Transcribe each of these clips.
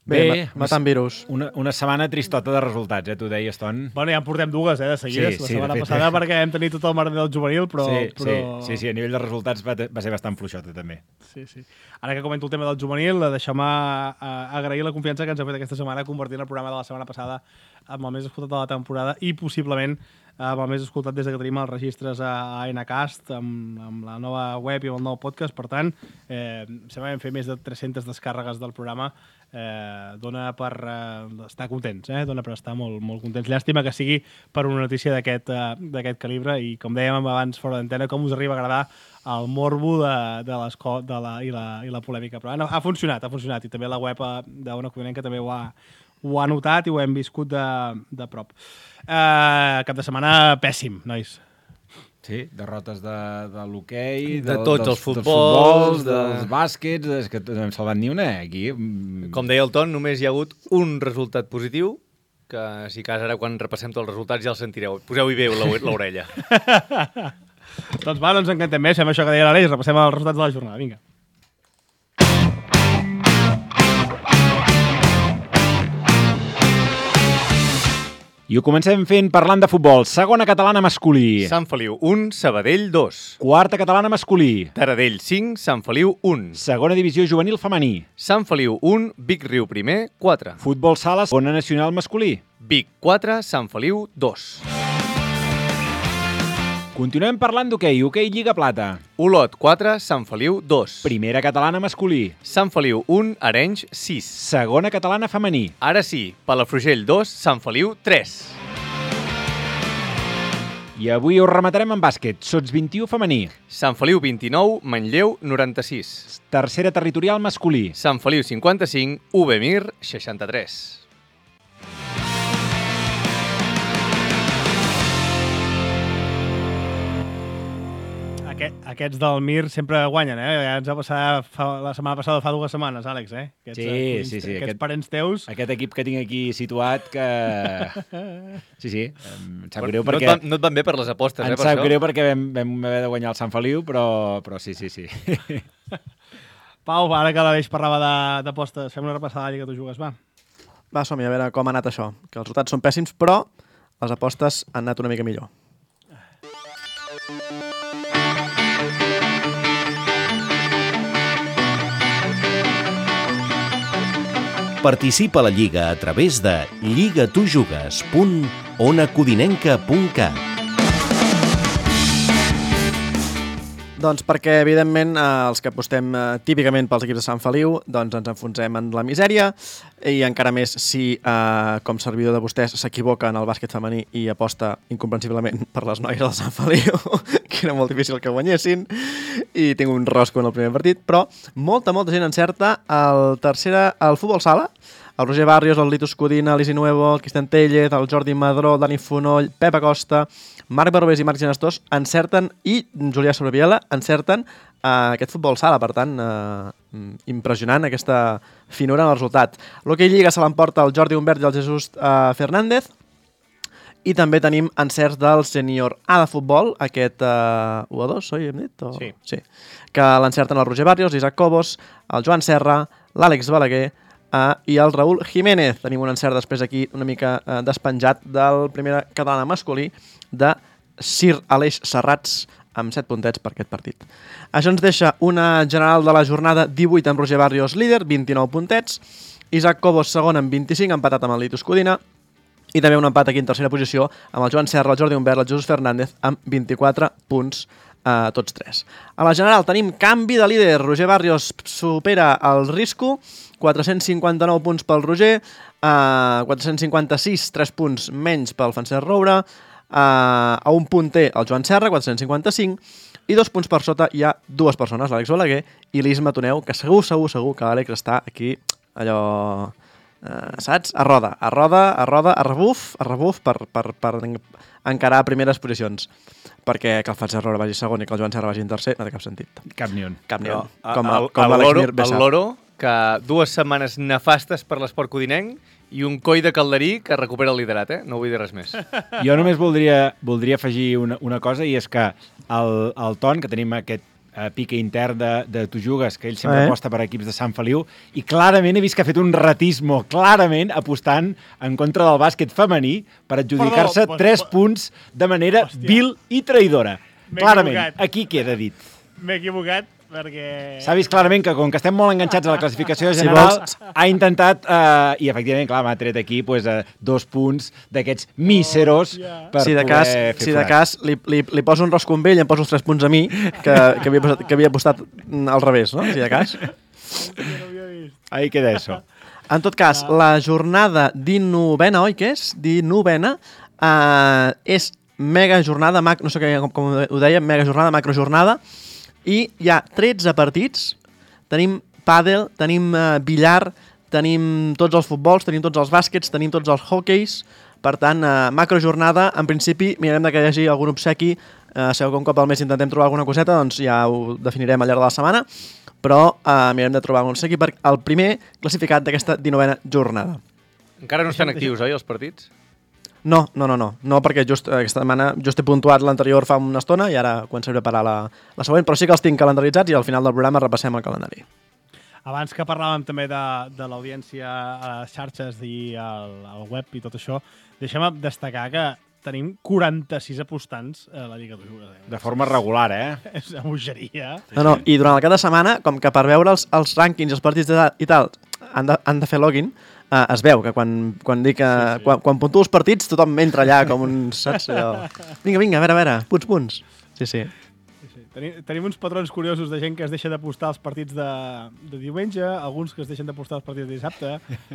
Bé, matant virus. Una setmana tristota de resultats, tu deies, Ton. Bueno, ja en portem dues, de seguides. Sí, la sí, setmana de fet. passada perquè hem tenit tot el merder del juvenil, però... Sí, a nivell de resultats va ser bastant fluixota, també. Sí. Ara que comento el tema del juvenil, deixeu-me agrair la confiança que ens ha fet aquesta setmana convertint el programa de la setmana passada amb el més escoltat de la temporada i possiblement amb el més escoltat des que tenim els registres a Enacast, amb la nova web i amb el nou podcast. Per tant, sembla que hem fet més de 300 descàrregues del programa. Dona per estar contents, dona per estar molt, molt contents. Llàstima que sigui per una notícia d'aquest calibre i, com dèiem abans fora d'antena, com us arriba a agradar el morbo i la polèmica. Però ha funcionat i també la web d'Ona Codinenca també ho ha notat i ho hem viscut de prop. Cap de setmana pèssim, nois. Sí, derrotes de l'hoquei, de tots els futbols, dels bàsquets, és que no hem salvat ni una, aquí. Com deia el Ton, només hi ha hagut un resultat positiu, que si cas ara quan repassem tots els resultats ja el sentireu. Poseu-hi bé l'orella. Doncs va, ens encantem més, fem això que deia l'Aleix, repassem els resultats de la jornada, vinga. I ho comencem parlant de futbol. Segona catalana masculí. Sant Feliu 1, Sabadell 2. Quarta catalana masculí. Taradell 5, Sant Feliu 1. Segona divisió juvenil femení. Sant Feliu 1, Vic Riu primer 4. Futbol sala, segona nacional masculí. Vic 4, Sant Feliu 2. Continuem parlant d'hoquei. Hoquei Lliga Plata. Olot 4, Sant Feliu 2. Primera catalana masculí. Sant Feliu 1, Arenys 6. Segona catalana femení. Ara sí, Palafrugell 2, Sant Feliu 3. I avui ho rematarem en bàsquet. Sots 21 femení. Sant Feliu 29, Manlleu 96. Tercera territorial masculí. Sant Feliu 55, UB Mir 63. Aquests del Mir sempre guanyen, Ja ens va passar la setmana passada fa 2 setmanes, Àlex, Sí. Aquests parents teus... Aquest equip que tinc aquí situat que... Sí, em sap greu perquè... No et van bé per les apostes, per això? Em sap greu perquè vam haver de guanyar el Sant Feliu, però sí. Pau, ara que l'Aleix parlava d'apostes, fem una repassada a la Lliga que tu jugues, va. Va, som-hi, a veure com ha anat això. Que els resultats són pèssims, però les apostes han anat una mica millor. Participa a la Lliga a través de lligatujugues.onacodinenca.cat. Doncs perquè, evidentment, els que apostem típicament pels equips de Sant Feliu, doncs ens enfonsem en la misèria i encara més si, com servidor de vostès, s'equivoca en el bàsquet femení i aposta incomprensiblement per les noies del Sant Feliu, que era molt difícil que guanyessin, i tinc un rosco en el primer partit, però molta gent encerta el futbol sala, el Roger Barrios, el Litus Codina, l'Isi Nuevo, el Cristian Tellez, el Jordi Madró, el Dani Fonoll, Pep Acosta, Marc Barbés i Marc Genestós encerten, i Julià Sobreviela encerten aquest futbol sala. Per tant, impressionant aquesta finura en el resultat. L'Hockey Lliga se l'emporta el Jordi Humbert i el Jesús Fernández, i també tenim encerts del Sènior A de futbol, aquest 1-2, oi, hem dit? Sí. Que l'encerten el Roger Barrios, l'Isaac Cobos, el Joan Serra, l'Àlex Balaguer i el Raül Jiménez. Tenim un encert després aquí una mica despenjat del primer catalana masculí de Sir Aleix Serrats amb 7 puntets per aquest partit. Això ens deixa una general de la jornada 18 amb Roger Barrios líder, 29 puntets, Isaac Cobos segon amb 25, empatat amb el Litus Codina, i també un empat aquí en tercera posició amb el Joan Serra, el Jordi Humbert, el Jesús Fernández amb 24 punts tots 3. A la general tenim canvi de líder. Roger Barrios supera el Risco, 459 punts pel Roger, 456, 3 punts menys pel Francesc Roure, a un punt té el Joan Serra, 455, i 2 punts per sota hi ha 2 persones, l'Àlex Balaguer i l'Isma Toneu, que segur que l'Àlex està aquí, allò, saps? A roda, a rebuf per encarar primeres posicions. Perquè que el Francesc Roure vagi segon i que el Joan Serra vagi en tercer no té cap sentit. Cap ni un. Com l'Àlex Mir bé sap. El Loro, que 2 setmanes nefastes per l'esport codinenc i un coi de calderí que recupera el liderat, No vull dir res més. Jo només voldria afegir una cosa, i és que el Ton, que tenim aquest pique intern de Tu Jugues, que ell sempre aposta per equips de Sant Feliu, i clarament he vist que ha fet un ratismo, clarament apostant en contra del bàsquet femení per adjudicar-se 3 punts de manera vil i traïdora. Clarament, aquí queda dit. M'he equivocat perquè... S'ha vist clarament que, com que estem molt enganxats a la classificació general, ha intentat, i efectivament, clar, m'ha tret aquí 2 punts d'aquests míseros per si de poder cas, fer si de cas li poso un rosco amb ell i em poso els 3 punts a mi, que havia apostat al revés, no? Si de cas. Ahí queda eso. En tot cas, la jornada 19ena, oi que és? 19ena, és mega jornada, no sé com ho deia, mega jornada, macro jornada, i hi ha 13 partits, tenim pàdel, tenim billar, tenim tots els futbols, tenim tots els bàsquets, tenim tots els hockeys, per tant, macrojornada, en principi mirarem que hi hagi algun obsequi, sabeu que un cop al mes intentem trobar alguna coseta, doncs ja ho definirem al llarg de la setmana, però mirarem de trobar algun obsequi per al primer classificat d'aquesta 19ena jornada. Encara no estan actius, oi, els partits? No, perquè just aquesta setmana just he puntuat l'anterior fa una estona i ara començaré a preparar la següent, però sí que els tinc calendaritzats i al final del programa repassem el calendari. Abans que parlàvem també de l'audiència a les xarxes i al web i tot això, deixa'm destacar que tenim 46 apostants a la Lliga de Jugues. De forma regular, És una bogeria. No, i durant el cap de setmana, com que per veure els rànquings i els partits i tal han de fer login, es veu que quan dic que... Sí. Quan puntuo els partits, tothom entra allà com un... Saps? Vinga, a veure, punts. Sí. Tenim uns patrons curiosos de gent que es deixa d'apostar els partits de diumenge, alguns que es deixen d'apostar els partits de dissabte.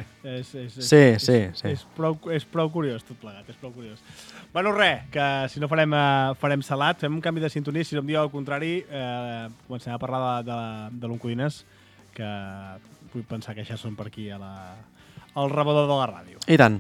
Sí. És prou curiós tot plegat, és prou curiós. Bueno, res, que si no farem salat, fem un canvi de sintonia, si no em diu al contrari, comencem a parlar de l'Oncodines, que vull pensar que ja són per aquí al rebedor de la ràdio. I tant.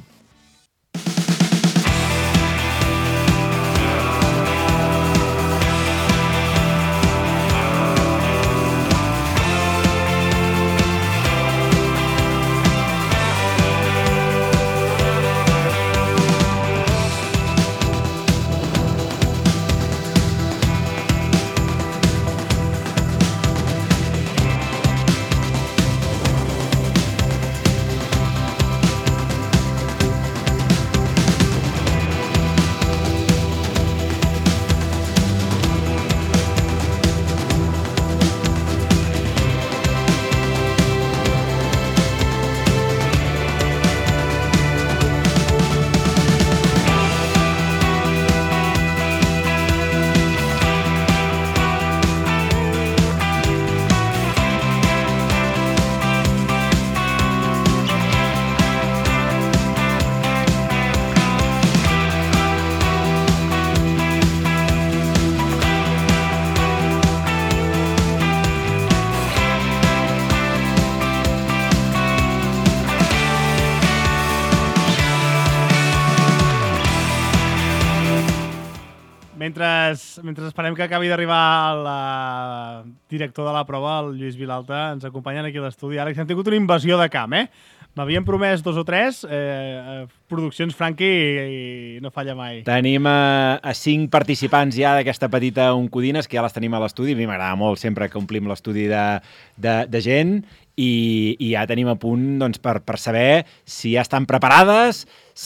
Mentre esperem que acabi d'arribar el director de la prova, el Lluís Vilalta, ens acompanyen aquí a l'estudi. Ara hem tingut una invasió de camp, M'havien promès 2 o 3, produccions Franqui i no falla mai. Tenim a 5 participants ja d'aquesta petita Oncodines, que ja les tenim a l'estudi. A mi m'agrada molt sempre que omplim l'estudi de gent i ja tenim a punt doncs, per saber si ja estan preparades,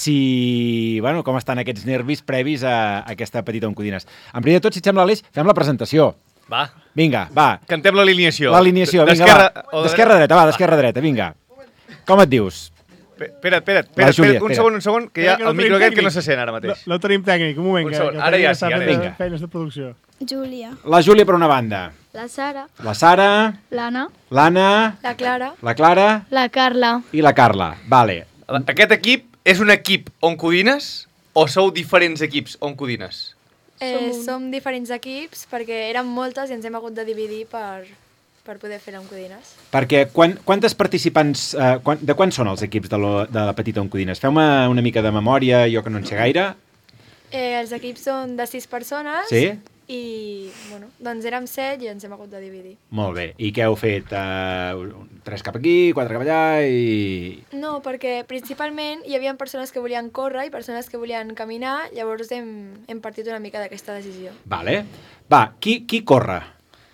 com estan aquests nervis previs a aquesta petita Oncodines. En primer de tot, si et sembla, Aleix, fem la presentació. Va. Vinga, va. Cantem l'alineació. Vinga, va. D'esquerra a dreta, vinga. Com et dius? Espera't, un segon, que hi ha el micro aquest que no se sent ara mateix. No tenim tècnic, un moment. Ara ja sí, vinga. Feines de producció. Júlia. La Júlia per una banda. La Sara. La Sara. L'Anna. L'Anna. La Clara. La Clara. La Carla. I la Carla. Vale. Aquest equip és un equip Oncodines o sou diferents equips Oncodines? Som diferents equips perquè érem moltes i ens hem hagut de dividir per poder fer l'Oncodines. Perquè quantes participants, de quants són els equips de la petita Oncodines? Feu-me una mica de memòria, jo que no en sé gaire. Els equips són de 6 persones. Sí? I, doncs érem 7 i ens hem hagut de dividir. Molt bé. I què heu fet? 3 cap aquí, 4 cap allà i... No, perquè principalment hi havia persones que volien córrer i persones que volien caminar, llavors hem partit una mica d'aquesta decisió. Vale. Va, qui corre?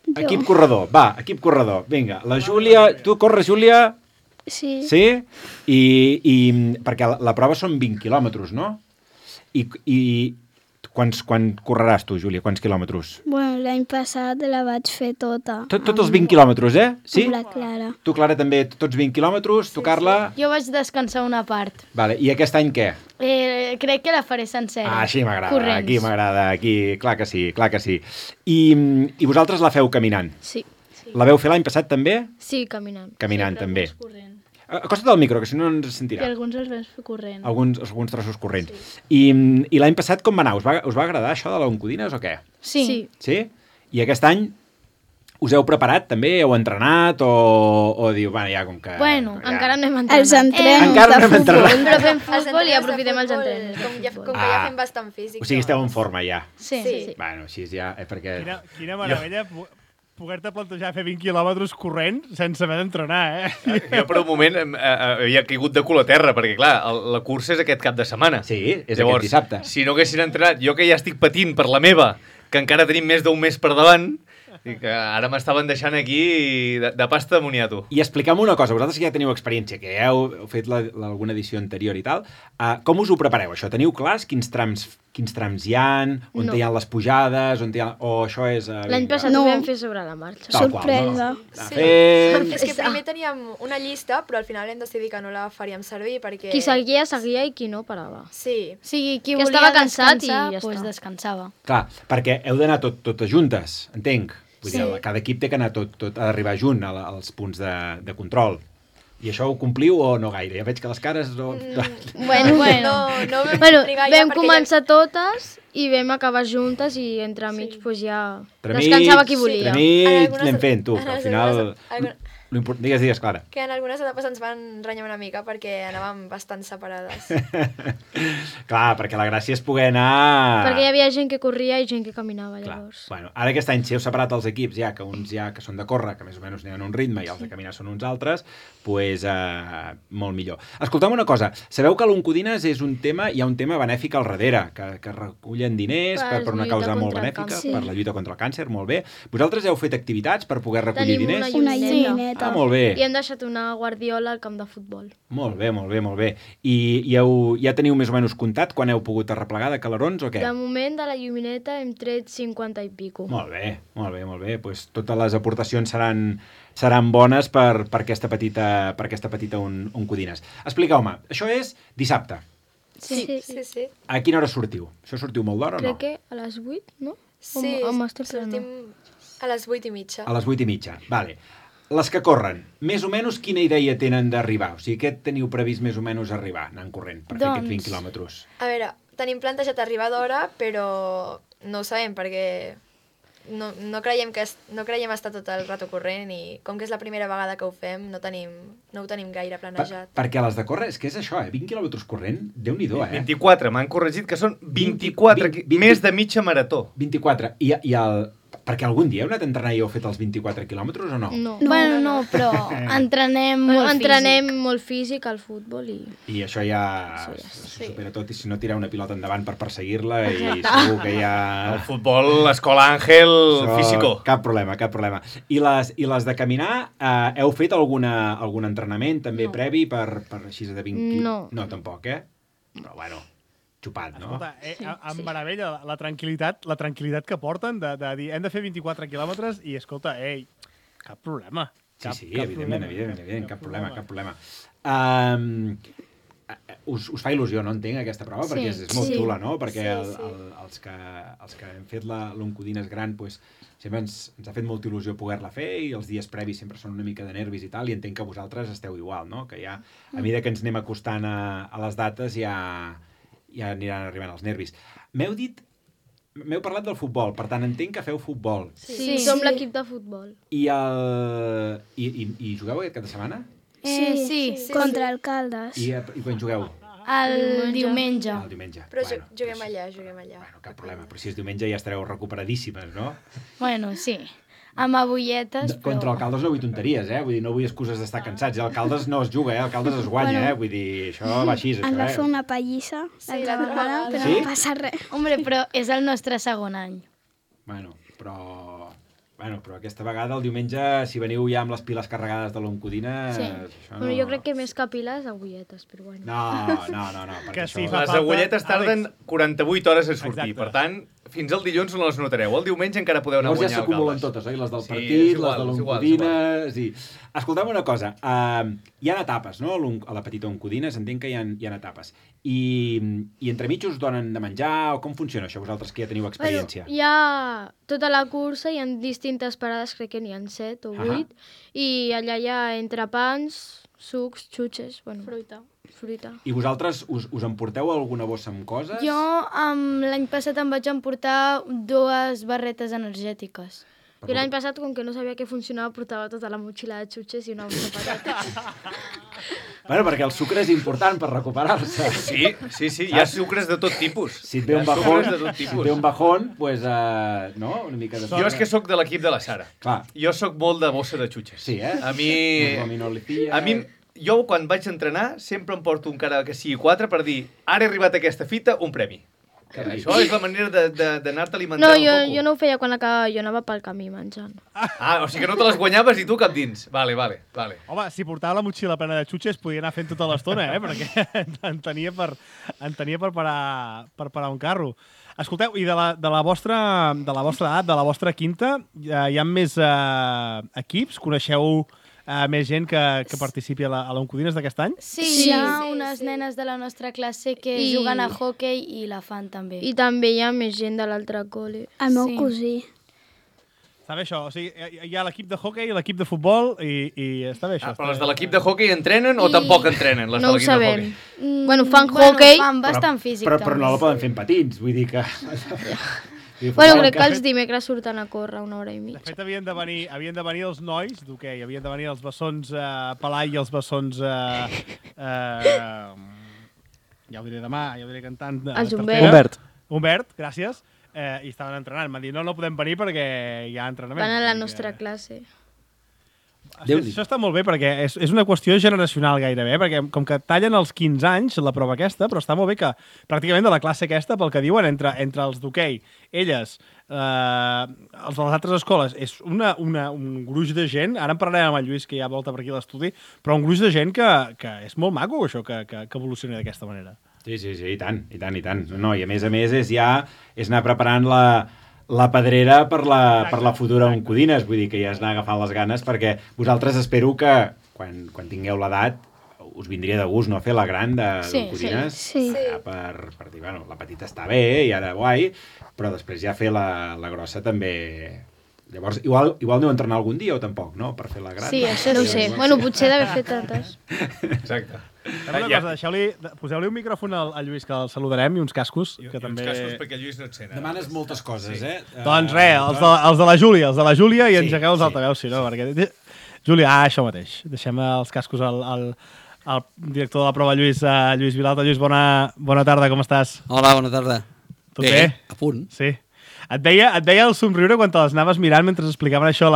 Equip corredor, va, equip corredor. Vinga, la Júlia... Tu corres, Júlia? Sí. Sí? I perquè la prova són 20 quilòmetres, no? I quan correràs tu, Júlia? Quants quilòmetres? Bueno, l'any passat la vaig fer tota. Tots els 20 quilòmetres, eh? Sí? Amb la Clara. Tu, Clara, també tots 20 quilòmetres? Tu, Carla? Jo vaig descansar una part. Vale. I aquest any què? Crec que la faré sencera. Ah, així m'agrada, Corrents. aquí m'agrada, aquí, clar que sí, clar que sí. I vosaltres la feu caminant? Sí. La veu fer l'any passat també? Sí, caminant. Caminant, Sempre també. alguns corrent. Acosta't al micro, que si no ens I sentirà. alguns els vam fer corrent. Alguns trossos corrents. I l'any passat com va anar? Us va agradar això de l'Oncodines o què? Sí. Sí? I aquest any us heu preparat també? Heu entrenat? O diu, bueno, ja com que... Bueno, ja... encara no hem entrenat. Els entrenos Encara no de hem entrenat. futbol. Però fem Els futbol i entrenos de aprofitem els futbol, entrenos. Com que ja fem bastant físic. O sigui, esteu en doncs. forma ja. Sí. Sí. Bueno, així ja... perquè... Quina meravella poder-te plantejar fer 20 quilòmetres corrent sense haver d'entrenar, Jo per un moment havia caigut de cul a terra, perquè clar, la cursa és aquest cap de setmana. Sí, és Llavors, aquest dissabte. Si no haguessin entrenat, jo que ja estic patint per la meva, que encara tenim més d'un mes per davant, i que ara m'estaven deixant aquí de pasta de moniato. I expliqueu-me una cosa, vosaltres que ja teniu experiència, que ja heu fet alguna edició anterior i tal, com us ho prepareu, això? Teniu clars quins trams hi ha, on hi ha les pujades, on hi ha... O això és... L'any passat No. ho vam fer sobre la marxa. Tal qual, Sorpresa. no? Anar Sí. fent... És que primer teníem una llista, però al final hem decidit que no la faríem servir perquè... Qui seguia, seguia i qui no parava. Sí. O sigui, qui Que volia estava cansat descansar, i ja pues està. Descansava. Clar, perquè heu d'anar totes juntes, entenc. Vull Sí. dir, cada equip té que anar ha d'arribar junt als punts de control. I això ho compliu o no gaire? Ja veig que les cares... No... Bueno. No vam Bueno, trigar vam perquè començar totes i vam acabar juntes i entremig pues, ja Entremig, descansava qui volia. Entremig En algunes- anem fent, tu. en Al final... algunes- Digues, Clara. Que en algunes etapes ens van renyar una mica perquè anàvem bastant separades. Clar, perquè la gràcia és poder anar... Perquè hi havia gent que corria i gent que caminava, Clar. llavors. Bueno, ara aquest any, si heu separat els equips, ja que uns ja que són de córrer, que més o menys tenen un ritme, i els de caminar són uns altres, pues, molt millor. Escolteu una cosa, sabeu que l'Oncodines és un tema, hi ha un tema benèfic al darrere, que recullen diners per una lluita causa molt contra el benèfica, càncer. per la lluita contra el càncer, molt bé. Vosaltres heu fet activitats per poder recollir Tenim diners? una Una llumineta. llumineta. Ah, molt bé. I hem deixat una guardiola al camp de futbol. Molt bé, molt bé, molt bé. I ja teniu més o menys comptat quan heu pogut arreplegar de calarons o què? De moment, de la llumineta hem tret 50 i pico. Molt bé, molt bé, molt bé. Pues totes les aportacions seran bones per aquesta petita Oncodines. Expliqueu-me, això és dissabte. Sí. Sí. A quina hora sortiu? Això sortiu molt d'hora o no? Crec que a les 8, no? Sí, O m'estic sortim a les 8:30. A les 8:30, vale. Les que corren, més o menys quina idea tenen d'arribar? O sigui, què teniu previst més o menys arribar, anant corrent, per fer aquests 20 quilòmetres? A veure, tenim plantejat arribar d'hora, però no ho sabem perquè no creiem estar tot el rato corrent i com que és la primera vegada que ho fem no ho tenim gaire planejat. Perquè les de córrer, és que és això, 20 quilòmetres corrent, Déu-n'hi-do, 24, m'han corregit que són 24, més de mitja marató. 24. Perquè algun dia heu anat a entrenar i heu fet els 24 quilòmetres o no? No. Bueno, no, però entrenem molt físic al futbol i... I això ja se supera tot, i si no tirar una pilota endavant per perseguir-la i segur que ja... El futbol, l'escola Àngel, físico. Cap problema. I les de caminar, heu fet algun entrenament també previ per així de 20 No. No, tampoc, Però bueno, xupat, no? Escolta, em meravella la tranquil·litat que porten de dir hem de fer 24 quilòmetres i, escolta, cap problema. Sí, evidentment, cap problema. Us fa il·lusió, no entenc, aquesta prova? Perquè és molt xula, no? Perquè els que hem fet l'Oncodines gran, pues, sempre ens ha fet molta il·lusió poder-la fer i els dies previs sempre són una mica de nervis i tal, i entenc que vosaltres esteu igual, no? Que ja, a mesura que ens anem acostant a les dates, ja aniran arribant els nervis. M'heu parlat del futbol, per tant entenc que feu futbol. Sí, som l'equip de futbol. I jugueu aquest cap de setmana? Sí, contra el Caldes. I quan jugueu? el diumenge. El diumenge. Però juguem allà. Bueno, cap problema, però si és diumenge ja estareu recuperadíssimes, no? Bueno, sí. Amb agulletes, Contra l'Alcaldes no vull tonteries, Vull dir, no vull excuses d'estar cansats. L'Alcaldes no es juga, l'Alcaldes es guanya, Vull dir, això va així, això, Ens va fer una pallissa l'altra vegada, però Sí? no passa res. Hombre, però és el nostre segon any. Bueno, però... Bueno, però aquesta vegada, el diumenge, si veniu ja amb les piles carregades de l'oncodina... Sí. Això Bueno, jo crec que més que piles, agulletes, però bueno. No. Que sí, Les agulletes tarden 48 hores a sortir, Exacte. per tant, fins al dilluns no les notareu. El diumenge encara podeu anar a Llavors ja guanyar s'acumulen alcaldes. totes, oi? Les del Sí, partit, és igual, les de és igual, l'oncodina... és igual. Sí. Escolta'm una cosa, hi ha etapes, no? A la petita oncodina, s'entén que hi ha etapes. I entremig us donen de menjar o com funciona això, vosaltres que ja teniu experiència? Bueno, hi ha tota la cursa, hi ha distintes parades, crec que n'hi ha 7 o 8, i allà hi ha entrepans, sucs, xutxes, bueno, fruita. I vosaltres us emporteu alguna bossa amb coses? Jo l'any passat em vaig emportar 2 barretes energètiques. Jo l'any passat, com que no sabia què funcionava, portava tota la motxilla de xutxes i una bossa de patates. Bueno, perquè el sucre és important per recuperar-se. Sí, hi ha sucres de tot tipus. Si et ve un bajón, pues, no? Una mica de... Jo és que sóc de l'equip de la Sara. Clar. Jo sóc molt de bossa de xutxes. Sí, eh? A mi, jo quan vaig entrenar sempre em porto encara que sigui 4 per dir ara he arribat a aquesta fita, un premi. Això és la manera d'anar-te alimentant No, un poco. jo no ho feia quan acabava, jo anava pel camí menjant. Ah, o sigui que no te les guanyaves i tu cap dins. Vale. Home, si portava la motxilla plena de xutxes podia anar fent tota l'estona, perquè en tenia per parar un carro. Escolteu, i de la vostra edat, de la vostra quinta, hi ha més equips? Coneixeu més gent que participi a l'Oncodines d'aquest any? Sí, hi ha unes nenes de la nostra classe que juguen a hoquei i la fan també. I també hi ha més gent de l'altre col·le. El meu cosí. Està bé això, o sigui, hi ha l'equip de hoquei i l'equip de futbol i està bé això. Però les de l'equip de hoquei entrenen o tampoc entrenen, les de l'equip de hoquei? Bueno, fan hoquei. Fan bastant físic, però no la poden fer en patins, vull dir que... Bueno, crec que els dimecres surten a córrer 1 hora i mitja. De fet, havien de venir els nois d'hoquei, havien de venir els bessons Pelai i els bessons... ja ho diré demà, ja ho diré cantant... Humbert, gràcies. I estaven entrenant. M'han dit, no podem venir perquè hi ha entrenament. Van a la nostra classe. Això està molt bé perquè és una qüestió generacional gairebé, perquè com que tallen els 15 anys la prova aquesta, però està molt bé que pràcticament de la classe aquesta, pel que diuen, entre els d'hoquei, elles, els de les altres escoles, és un gruix de gent, ara en parlarem amb el Lluís, que ja volta per aquí a l'estudi, però un gruix de gent que és molt maco, això, que evolucioni d'aquesta manera. Sí, i tant. No, i a més és anar preparant la pedrera per la futura Oncodines, vull dir que ja has d'anar agafant les ganes, perquè vosaltres espero que quan tingueu l'edat us vindria de gust no fer la gran d'Oncodines. Sí. Per dir, bueno, la petita està bé i ara guai, però després ja fer la grossa també... Llavors, igual aneu a entrenar algun dia o tampoc, no? Per fer la gran. Sí, això no ho sé. Bueno, potser d'haver fet tantes. Exacte. Una cosa, poseu-li un micròfon al Lluís, que el saludarem, i uns cascos. Que també... Uns cascos perquè el Lluís no et sent. Demanes moltes coses, eh? Doncs res, els de la Júlia, i engegueu els altaveus, si no, perquè... Júlia, això mateix. Deixem els cascos al director de la prova, Lluís Vilalta. Lluís, bona tarda, com estàs? Hola, bona tarda. Tot bé? A punt. Sí. Et veia el somriure quan te les anaves mirant mentre explicaven això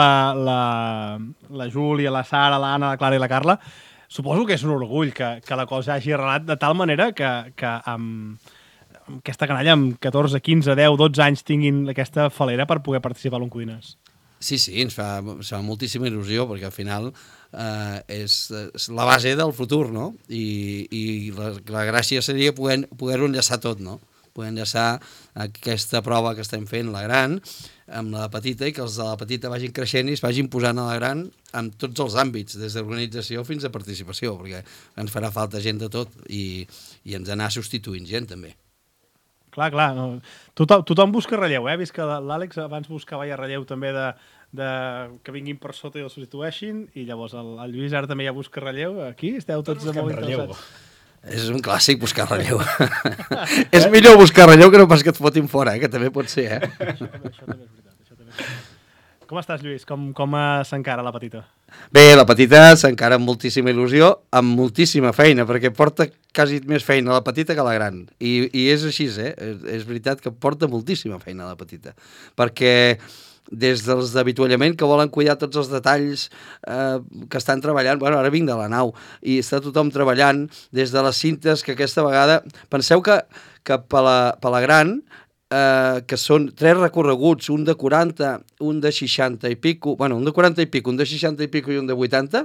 la Júlia, la Sara, l'Anna, la Clara i la Carla. Suposo que és un orgull que la cosa hagi arrelat de tal manera que amb aquesta canalla amb 14, 15, 10, 12 anys tinguin aquesta falera per poder participar a l'Oncodines. Sí, ens fa moltíssima il·lusió, perquè al final és la base del futur, no? I la gràcia seria poder-ho enllaçar tot, no? Poder enllaçar aquesta prova que estem fent, la gran, amb la petita, i que els de la petita vagin creixent i es vagin posant a la gran en tots els àmbits, des d'organització fins a participació, perquè ens farà falta gent de tot i ens anar substituint gent, també. Clar. No. Tothom busca relleu, eh? Vist que l'Àlex abans buscava ja relleu també de que vinguin per sota i el substitueixin, i llavors el Lluís ara també ja busca relleu. Aquí esteu tots molt interessats. És un clàssic buscar relleu. És millor buscar relleu que no pas que et fotin fora, que també pot ser, eh? Això també és veritat. Com estàs, Lluís? Com s'encara la petita? Bé, la petita s'encara amb moltíssima il·lusió, amb moltíssima feina, perquè porta quasi més feina la petita que la gran. I és així, eh? És veritat que porta moltíssima feina la petita. Perquè des dels d'avituallament que volen cuidar tots els detalls que estan treballant, bueno, ara vinc de la nau i està tothom treballant des de les cintes, que aquesta vegada penseu que per la gran que són 3 recorreguts, un de 40, un de 60 i pico, bueno, un de 40 i pico, un de 60 i pico i un de 80,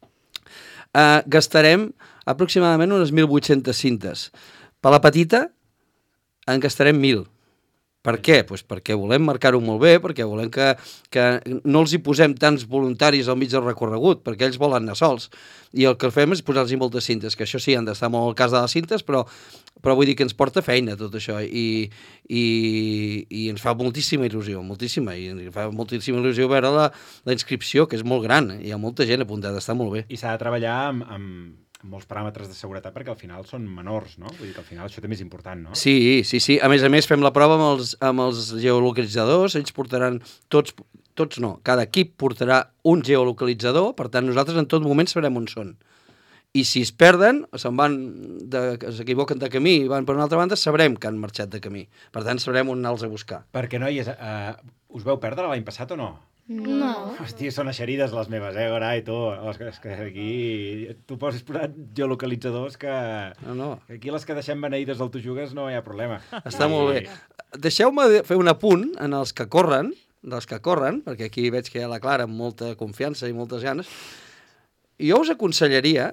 gastarem aproximadament unes 1.800 cintes. Per la petita en gastarem 1.000. Per què? Pues perquè volem marcar-ho molt bé, perquè volem que no els hi posem tants voluntaris al mig del recorregut, perquè ells volen anar sols. I el que fem és posar-los moltes cintes, que això sí, han d'estar molt al cas de les cintes, però vull dir que ens porta feina tot això, i ens fa moltíssima il·lusió, moltíssima, i ens fa moltíssima il·lusió veure la inscripció, que és molt gran, hi ha molta gent apuntada, està molt bé. I s'ha de treballar amb molts paràmetres de seguretat perquè al final són menors, no? Vull dir que al final això també és important, no? Sí. A més, fem la prova amb els geolocalitzadors, ells portaran tots no, cada equip portarà un geolocalitzador, per tant nosaltres en tot moment sabrem on són. I si es perden, s'equivoquen de camí i van per una altra banda, sabrem que han marxat de camí. Per tant, sabrem on anar-los a buscar. Perquè, noies, us vau perdre l'any passat o no? No. Hòstia, són eixerides les meves, Garai, tu. És que aquí tu poses posat geolocalitzadors que aquí les que deixem beneïdes del Tu Jugues no hi ha problema. Està molt bé. Deixeu-me fer un apunt en els que corren, perquè aquí veig que hi ha la Clara amb molta confiança i moltes ganes. Jo us aconsellaria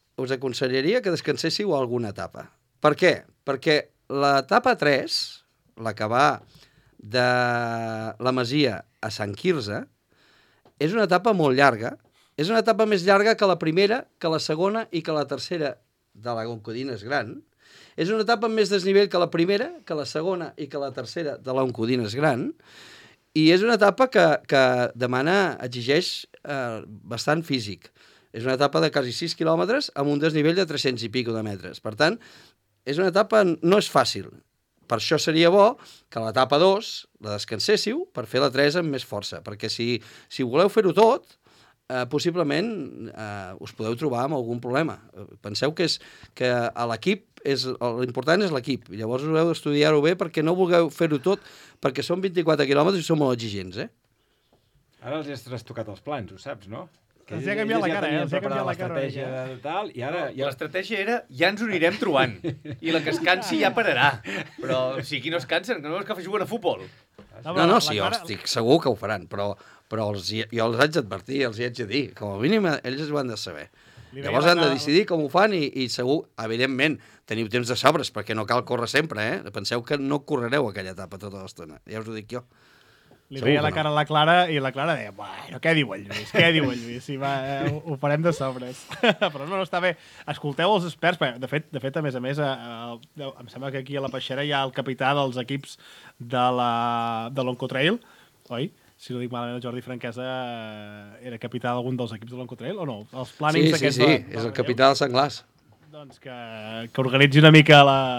que descanséssiu alguna etapa. Per què? Perquè l'etapa 3, la que va de la Masia a Sant Quirze, és una etapa molt llarga. És una etapa més llarga que la primera, que la segona i que la tercera de la Oncodines Gran. És una etapa amb més desnivell que la primera, que la segona i que la tercera de la Oncodines Gran. I és una etapa que exigeix bastant físic. És una etapa de quasi 6 quilòmetres amb un desnivell de 300 i pico de metres. Per tant, és una etapa, no és fàcil. Per això seria bo que l'etapa 2 la descanséssiu per fer la 3 amb més força, perquè si voleu fer-ho tot, possiblement us podeu trobar amb algun problema. Penseu que a l'equip l'important és l'equip, i llavors us heu d'estudiar-ho bé perquè no vulgueu fer-ho tot, perquè són 24 quilòmetres i són molt exigents, Ara els has trastocat els plans, ho saps, no? Els ha canviat la cara, els ha canviat la cara. I ara... L'estratègia era, ja ens ho anirem trobant, i la que es cansi ja pararà. Però si aquí no es cansen, que no és que juguen a futbol. No, sí, jo estic segur que ho faran, però jo els haig d'advertir, els hi haig de dir. Com a mínim, ells ho han de saber. Llavors han de decidir com ho fan i segur, evidentment, teniu temps de sobres, perquè no cal córrer sempre, Penseu que no correreu aquella etapa tota l'estona, ja us ho dic jo. Li veia la cara a la Clara i la Clara deia, bueno, què diu el Lluís? Sí, ho farem de sobres. Però no, està bé. Escolteu els experts, de fet, a més, em sembla que aquí a la Peixera hi ha el capità dels equips de l'Oncotrail, oi? Si no dic malament, el Jordi Franquesa era capità d'algun dels equips de l'Oncotrail, o no? Els plànings aquests... Sí, és el capità del Senglars. Doncs que organitzi una mica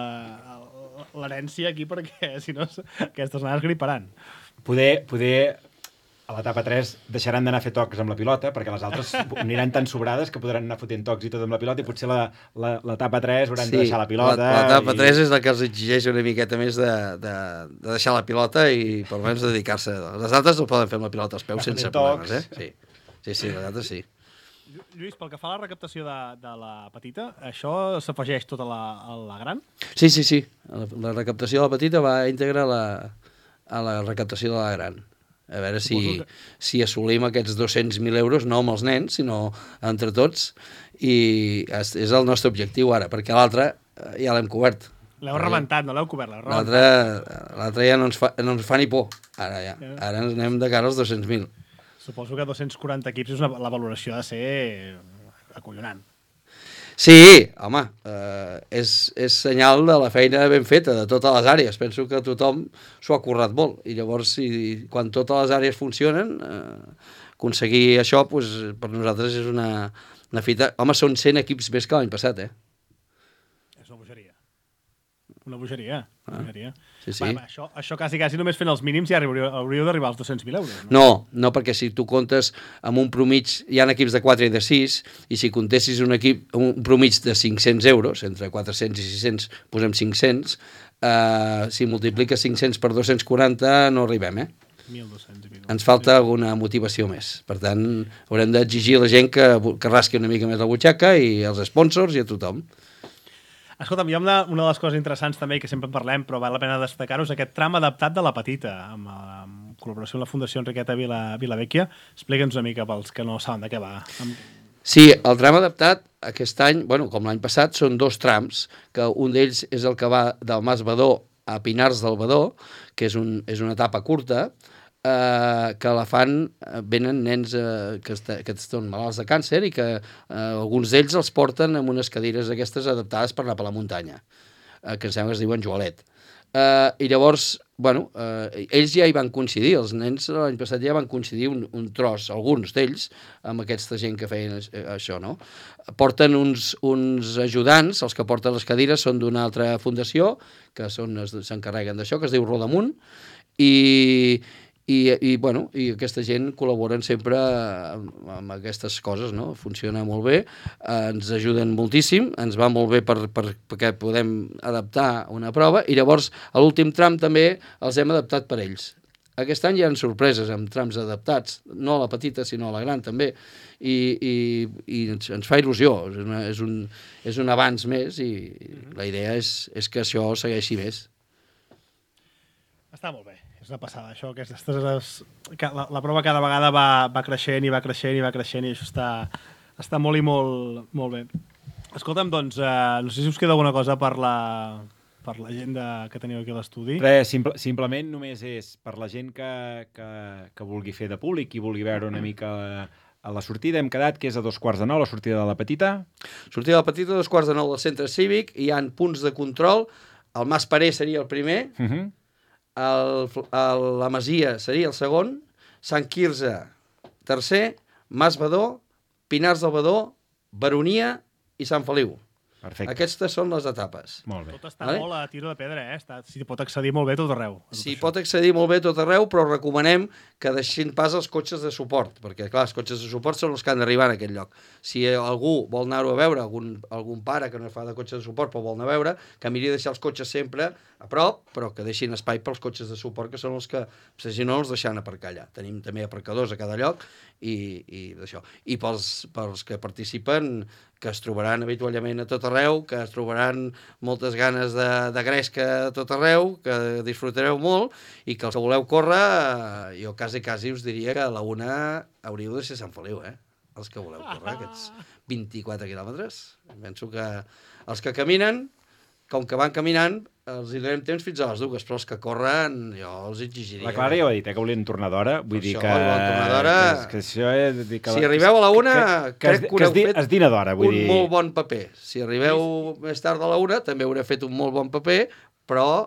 l'herència aquí, perquè si no aquestes nanes griparan. Poder a l'etapa 3 deixaran d'anar a fer tocs amb la pilota, perquè les altres aniran tan sobrades que podran anar fotent tocs i tot amb la pilota, i potser l'etapa 3 hauran de deixar la pilota. L'etapa 3 és la que els exigeix una miqueta més de deixar la pilota i per almenys dedicar-se. Les altres ho poden fer amb la pilota als peus sense problemes, Sí, les altres sí. Lluís, pel que fa a la recaptació de la petita, això s'afegeix tot a la gran? Sí. La recaptació de la petita va íntegra a la recaptació de la gran. A veure si assolim aquests 200.000 euros, no amb els nens, sinó entre tots, i és el nostre objectiu ara, perquè l'altre ja l'hem cobert. L'heu rebentat, no l'heu cobert, L'altre ja no ens fa ni por, ara ens anem de cara als 200.000. Suposo que 240 equips la valoració ha de ser acollonant. Sí, home, és senyal de la feina ben feta de totes les àrees. Penso que tothom s'ho ha currat molt. I llavors, quan totes les àrees funcionen, aconseguir això, per nosaltres és una fita... Home, són 100 equips més que l'any passat, És una bogeria. Una bogeria. Sí. Això quasi només fent els mínims ja hauríeu d'arribar als 200.000 euros. No, perquè si tu comptes amb un promig, hi ha equips de 4 i de 6, i si comptessis un promig de 500 euros, entre 400 i 600, posem 500, si multipliques 500 per 240 no arribem, 1.200. Ens falta alguna motivació més. Per tant, haurem d'exigir a la gent que rasqui una mica més la butxaca i als sponsors i a tothom. Escolta'm, hi ha una de les coses interessants també que sempre parlem, però val la pena destacar-ho, és aquest tram adaptat de la petita, amb col·laboració amb la Fundació Enriqueta Vilavecchia. Explica'ns una mica pels que no saben de què va. Sí, el tram adaptat aquest any, com l'any passat, són 2 trams, que un d'ells és el que va del Mas Badó a Pinars del Badó, que és una etapa curta, que la fan, venen nens que estan malalts de càncer i que alguns d'ells els porten amb unes cadires aquestes adaptades per anar per la muntanya, que em sembla que es diuen Joalet. I llavors, ells ja hi van coincidir, els nens l'any passat ja van coincidir un tros, alguns d'ells, amb aquesta gent que feien això, no? Porten uns ajudants, els que porten les cadires són d'una altra fundació, que s'encarreguen d'això, que es diu Rodamunt, i aquesta gent col·laboren sempre amb aquestes coses, no? Funciona molt bé, ens ajuden moltíssim, ens va molt bé perquè podem adaptar una prova, i llavors a l'últim tram també els hem adaptat per ells. Aquest any hi ha sorpreses amb trams adaptats, no a la petita sinó a la gran també, i ens fa il·lusió, és un avanç més, i la idea és que això segueixi més. Està molt bé. És una passada, això. La prova cada vegada va creixent i va creixent i va creixent, i això està molt i molt bé. Escolta'm, doncs, no sé si us queda alguna cosa per la gent que teniu aquí a l'estudi. Simplement només és per la gent que vulgui fer de públic i vulgui veure una mica a la sortida. Hem quedat que és a 8:45, la sortida de la petita. Sortida de la petita a 8:45 del centre cívic, hi ha punts de control, el Mas Paré seria el primer, la Masia seria el segon, Sant Quirze tercer, Mas Badó, Pinars del Badó, Baronia i Sant Feliu. Perfecte. Aquestes són les etapes. Molt bé. Tot està molt a tiro de pedra, s'hi pot accedir molt bé tot arreu. S'hi pot accedir molt bé tot arreu, però recomanem que deixin pas els cotxes de suport, perquè, clar, els cotxes de suport són els que han d'arribar en aquest lloc. Si algú vol anar-ho a veure, algun pare que no fa de cotxe de suport però vol anar a veure, que miri de deixar els cotxes sempre a prop, però que deixin espai pels cotxes de suport, que són els que, si no, els deixaran aparcar allà. Tenim també aparcadors a cada lloc i d'això. I pels que participen, que es trobaran avituallament a tot arreu, que es trobaran moltes ganes de gresca a tot arreu, que disfrutareu molt, i que els que voleu córrer, jo quasi us diria que a la 1 hauríeu de ser Sant Feliu, els que voleu córrer, aquests 24 quilòmetres. Penso que els que caminen, com que van caminant, els hi donem temps fins a les 2, però els que corren, jo els exigiria. La Clara ja ho ha dit, que volien tornar d'hora. Vull dir que si arribeu a la 1, crec que haureu fet es dina d'hora, un molt bon paper. Si arribeu més tard a la 1, també haureu fet un molt bon paper, però...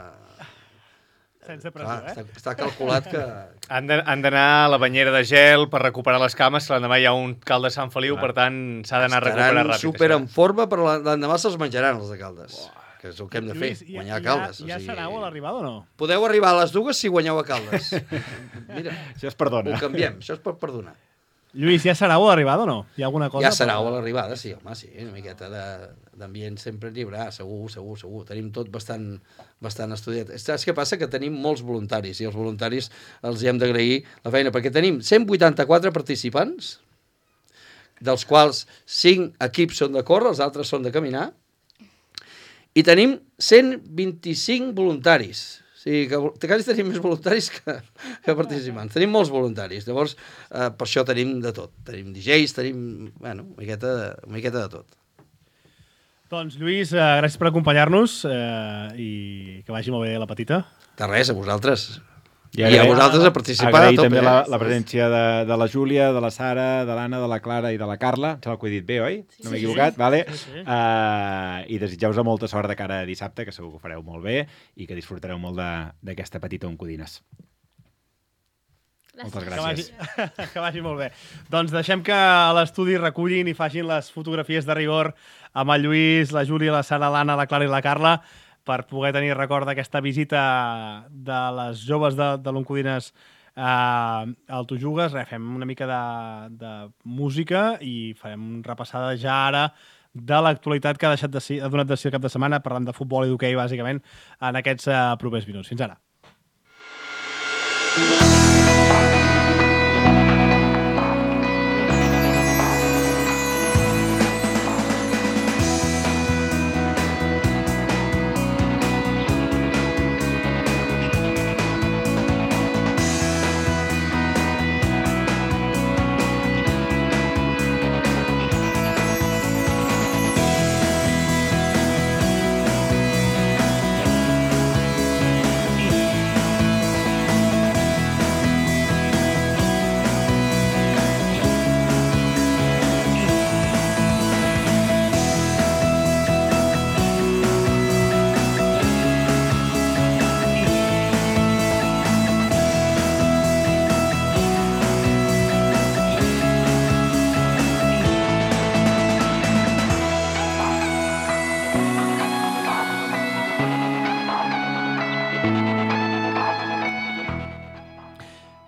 Sense pressió, Està calculat que... Han d'anar a la banyera de gel per recuperar les cames, que l'endemà hi ha un cald de Sant Feliu, per tant s'ha d'anar a recuperar ràpid. Estaran super en forma, però l'endemà se'ls menjaran els de Caldes. Que és el que hem de fer, guanyar a Caldes. Ja sereu a l'arribada o no? Podeu arribar a les 2 si guanyeu a Caldes. Mira, això es perdona. Ho canviem, això es pot perdonar. Lluís, ja sereu a l'arribada o no? Hi ha alguna cosa? Ja sereu a l'arribada, sí, home, sí. Una miqueta d'ambient sempre n'hi haurà, segur. Tenim tot bastant estudiat. Saps què passa? Que tenim molts voluntaris, i els voluntaris els hi hem d'agrair la feina, perquè tenim 184 participants, dels quals 5 equips són de córrer, els altres són de caminar, i tenim 125 voluntaris. O sigui, que quasi tenim més voluntaris que participants. Tenim molts voluntaris. Llavors, per això tenim de tot. Tenim DJs, tenim, una miqueta de tot. Doncs, Lluís, gràcies per acompanyar-nos i que vagi molt bé la petita. De res, a vosaltres. I a vosaltres a participar. Agrair també la presència de la Júlia, de la Sara, de l'Anna, de la Clara i de la Carla. Em sembla que ho he dit bé, oi? No m'he equivocat? Vale. I desitgeu-vos molta sort de cara a dissabte, que segur que ho fareu molt bé i que disfrutareu molt d'aquesta petita Oncodines. Moltes gràcies. Que vagi molt bé. Doncs deixem que a l'estudi recullin i facin les fotografies de rigor amb el Lluís, la Júlia, la Sara, l'Anna, la Clara i la Carla, per poder tenir record d'aquesta visita de les joves de l'Oncodines al Tu Jugues. Fem una mica de música i farem una repassada ja ara de l'actualitat que ha donat de si el cap de setmana, parlant de futbol i d'hoquei, bàsicament, en aquests propers minuts. Fins ara.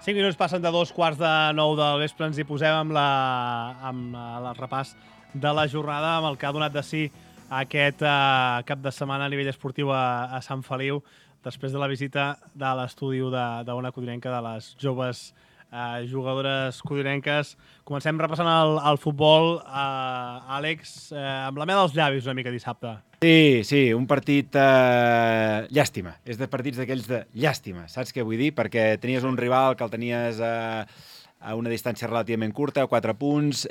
5 minuts passen de 2:15 del vespre, ens hi posem amb el repàs de la jornada, amb el que ha donat de si aquest cap de setmana a nivell esportiu a Sant Feliu, després de la visita de l'estudi d'Ona Codinenca, de les joves jugadores codinenques. Comencem repassant el futbol. Àlex, amb la mel als llavis una mica dissabte. Sí, un partit llàstima. És de partits d'aquells de llàstima, saps què vull dir? Perquè tenies un rival que el tenies a una distància relativament curta, 4 punts,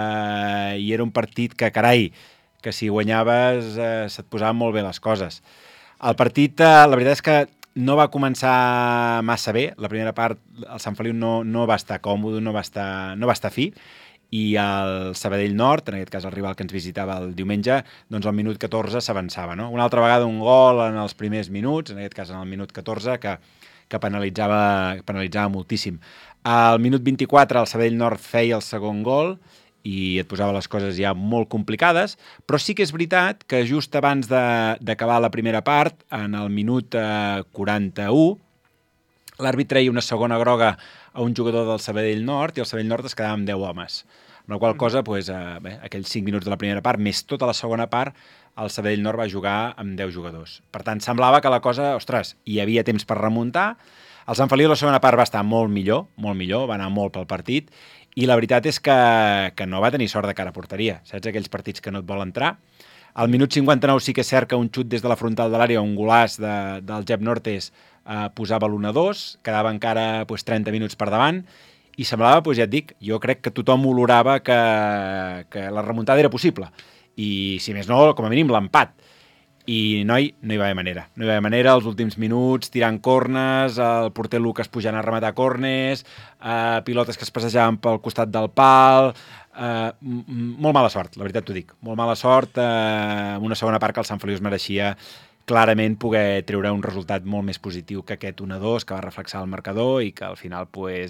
i era un partit que, carai, que si guanyaves se't posaven molt bé les coses. El partit, la veritat és que no va començar massa bé. La primera part, el Sant Feliu no va estar còmode, no va estar fi, i el Sabadell Nord, en aquest cas el rival que ens visitava el diumenge, doncs al minut 14 s'avançava, no? Una altra vegada un gol en els primers minuts, en aquest cas en el minut 14, que penalitzava moltíssim. Al minut 24 el Sabadell Nord feia el segon gol i et posava les coses ja molt complicades, però sí que és veritat que just abans d'acabar la primera part, en el minut 41, l'àrbit treia una segona groga a un jugador del Sabadell Nord i el Sabadell Nord es quedava amb 10 homes. Amb la qual cosa, aquells 5 minuts de la primera part, més tota la segona part, el Sabadell Nord va jugar amb 10 jugadors. Per tant, semblava que la cosa, ostres, hi havia temps per remuntar. El Sant Feliu la segona part va estar molt millor, va anar molt pel partit, i la veritat és que no va tenir sort de cara a porteria. Saps aquells partits que no et vol entrar? Al minut 59 sí que és cert que un xut des de la frontal de l'àrea, un golaç del Jep Nortes, posava l'1-2, quedava encara 30 minuts per davant, i semblava, ja et dic, jo crec que tothom olorava que la remuntada era possible. I, si més no, com a mínim, l'empat. I, no hi va haver manera. No hi va haver manera, els últims minuts, tirant cornes, el porter Lucas pujant a rematar corners, pilotes que es passejaven pel costat del pal... molt mala sort, la veritat t'ho dic. Molt mala sort, una segona part que el Sant Feliu es mereixia clarament poder treure un resultat molt més positiu que aquest 1-2 que va reflexar el marcador i que al final,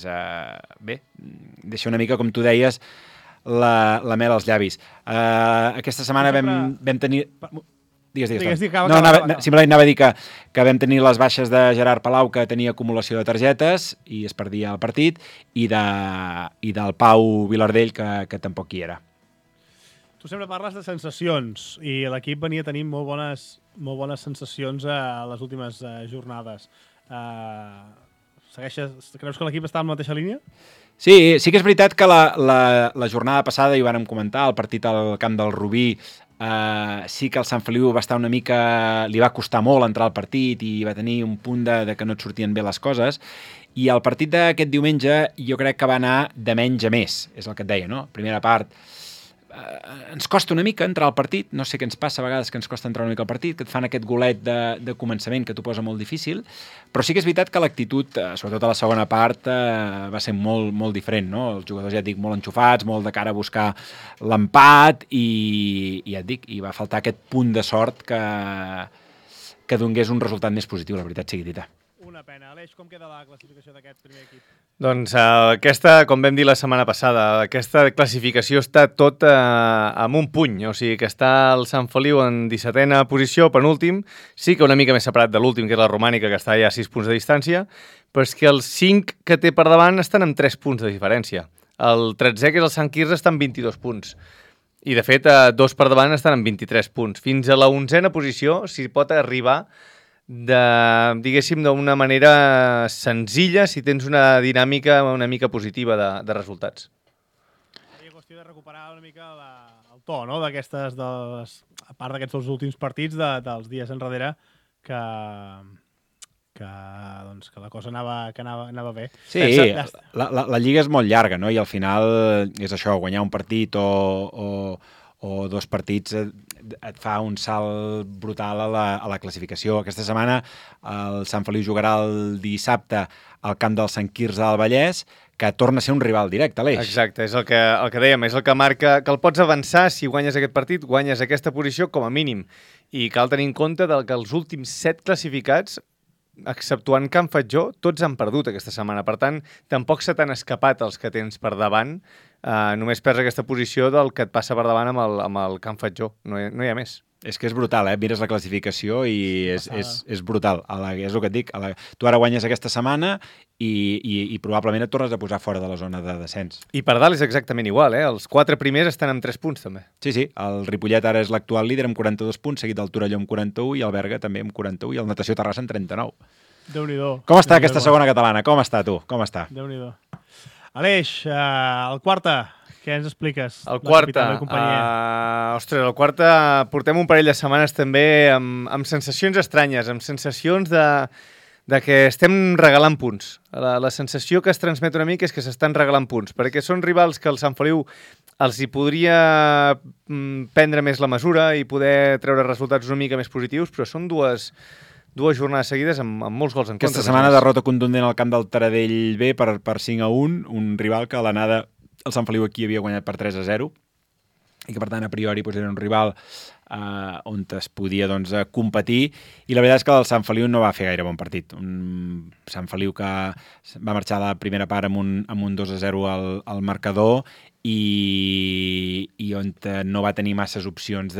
deixa una mica, com tu deies, la mel als llavis. Aquesta setmana vam tenir... Digues. Simplement anava a dir que vam tenir les baixes de Gerard Palau, que tenia acumulació de targetes i es perdia el partit, i del Pau Vilardell, que tampoc hi era. Tu sempre parles de sensacions i l'equip venia tenint molt bones sensacions a les últimes jornades. Creus que l'equip està en la mateixa línia? Sí que és veritat que la jornada passada, hi ho vàrem comentar, el partit al camp del Rubí, sí que el Sant Feliu va estar una mica... li va costar molt entrar al partit i va tenir un punt de que no et sortien bé les coses, i el partit d'aquest diumenge jo crec que va anar de menys a més, és el que et deia, no? Primera part, ens costa una mica entrar al partit, no sé què ens passa a vegades que ens costa entrar una mica al partit, que et fan aquest golet de començament que t'ho posa molt difícil, però sí que és veritat que l'actitud, sobretot a la segona part, va ser molt, molt diferent, no? Els jugadors, ja et dic, molt enxufats, molt de cara a buscar l'empat i ja et dic, hi va faltar aquest punt de sort que donés un resultat més positiu, la veritat sigui dita. Una pena. Aleix, com queda la classificació d'aquest primer equip? Doncs aquesta, com vam dir la setmana passada, aquesta classificació està tot amb un puny, o sigui que està el Sant Feliu en 17a posició, penúltim, sí que una mica més separat de l'últim, que és la Romànica, que està ja a 6 punts de distància, però és que els 5 que té per davant estan amb 3 punts de diferència. El 13è, que és el Sant Quirze, està amb 22 punts. I, de fet, 2 per davant estan amb 23 punts. Fins a la 11a posició s'hi pot arribar diguéssim, d'una manera senzilla si tens una dinàmica una mica positiva de resultats. Seria qüestió de recuperar una mica el to, no?, a part d'aquests dos últims partits dels dies enrere que la cosa anava bé. Sí, la lliga és molt llarga, no?, i al final és això, guanyar un partit o 2 partits et fa un salt brutal a la classificació. Aquesta setmana el Sant Feliu jugarà el dissabte al camp del Sant Quirze del Vallès, que torna a ser un rival directe, Aleix. Exacte, és el que dèiem, és el que marca que el pots avançar si guanyes aquest partit, guanyes aquesta posició com a mínim. I cal tenir en compte que els últims 7 classificats, exceptuant Can Fatjó, tots han perdut aquesta setmana. Per tant, tampoc se t'han escapat els que tens per davant. Només perds aquesta posició del que et passa per davant amb el Can Fatjó. No hi ha més. És que és brutal, mires la classificació i és brutal. És el que et dic. Tu ara guanyes aquesta setmana i probablement et tornes a posar fora de la zona de descens. I per dalt és exactament igual, Els 4 primers estan amb 3 punts, també. Sí. El Ripollet ara és l'actual líder amb 42 punts, seguit del Torelló amb 41 i el Berga també amb 41 i el Natació Terrassa amb 39. Déu-n'hi-do. Com està aquesta segona catalana? Com està, tu? Com està? Déu-n'hi-do. Aleix, el quarta, què ens expliques? El quarta, el quarta portem un parell de setmanes també amb sensacions estranyes, amb sensacions de que estem regalant punts. La sensació que es transmet una mica és que s'estan regalant punts, perquè són rivals que el Sant Feliu els hi podria prendre més la mesura i poder treure resultats una mica més positius, però són dues jornades seguides amb molts gols en contra. Aquesta setmana derrota contundent al camp del Taradell B per 5-1, un rival que a l'anada el Sant Feliu aquí havia guanyat per 3-0 i que per tant a priori era un rival on es podia competir, i la veritat és que el Sant Feliu no va fer gaire bon partit. Un Sant Feliu que va marxar a la primera part amb un 2-0 al marcador i on no va tenir masses opcions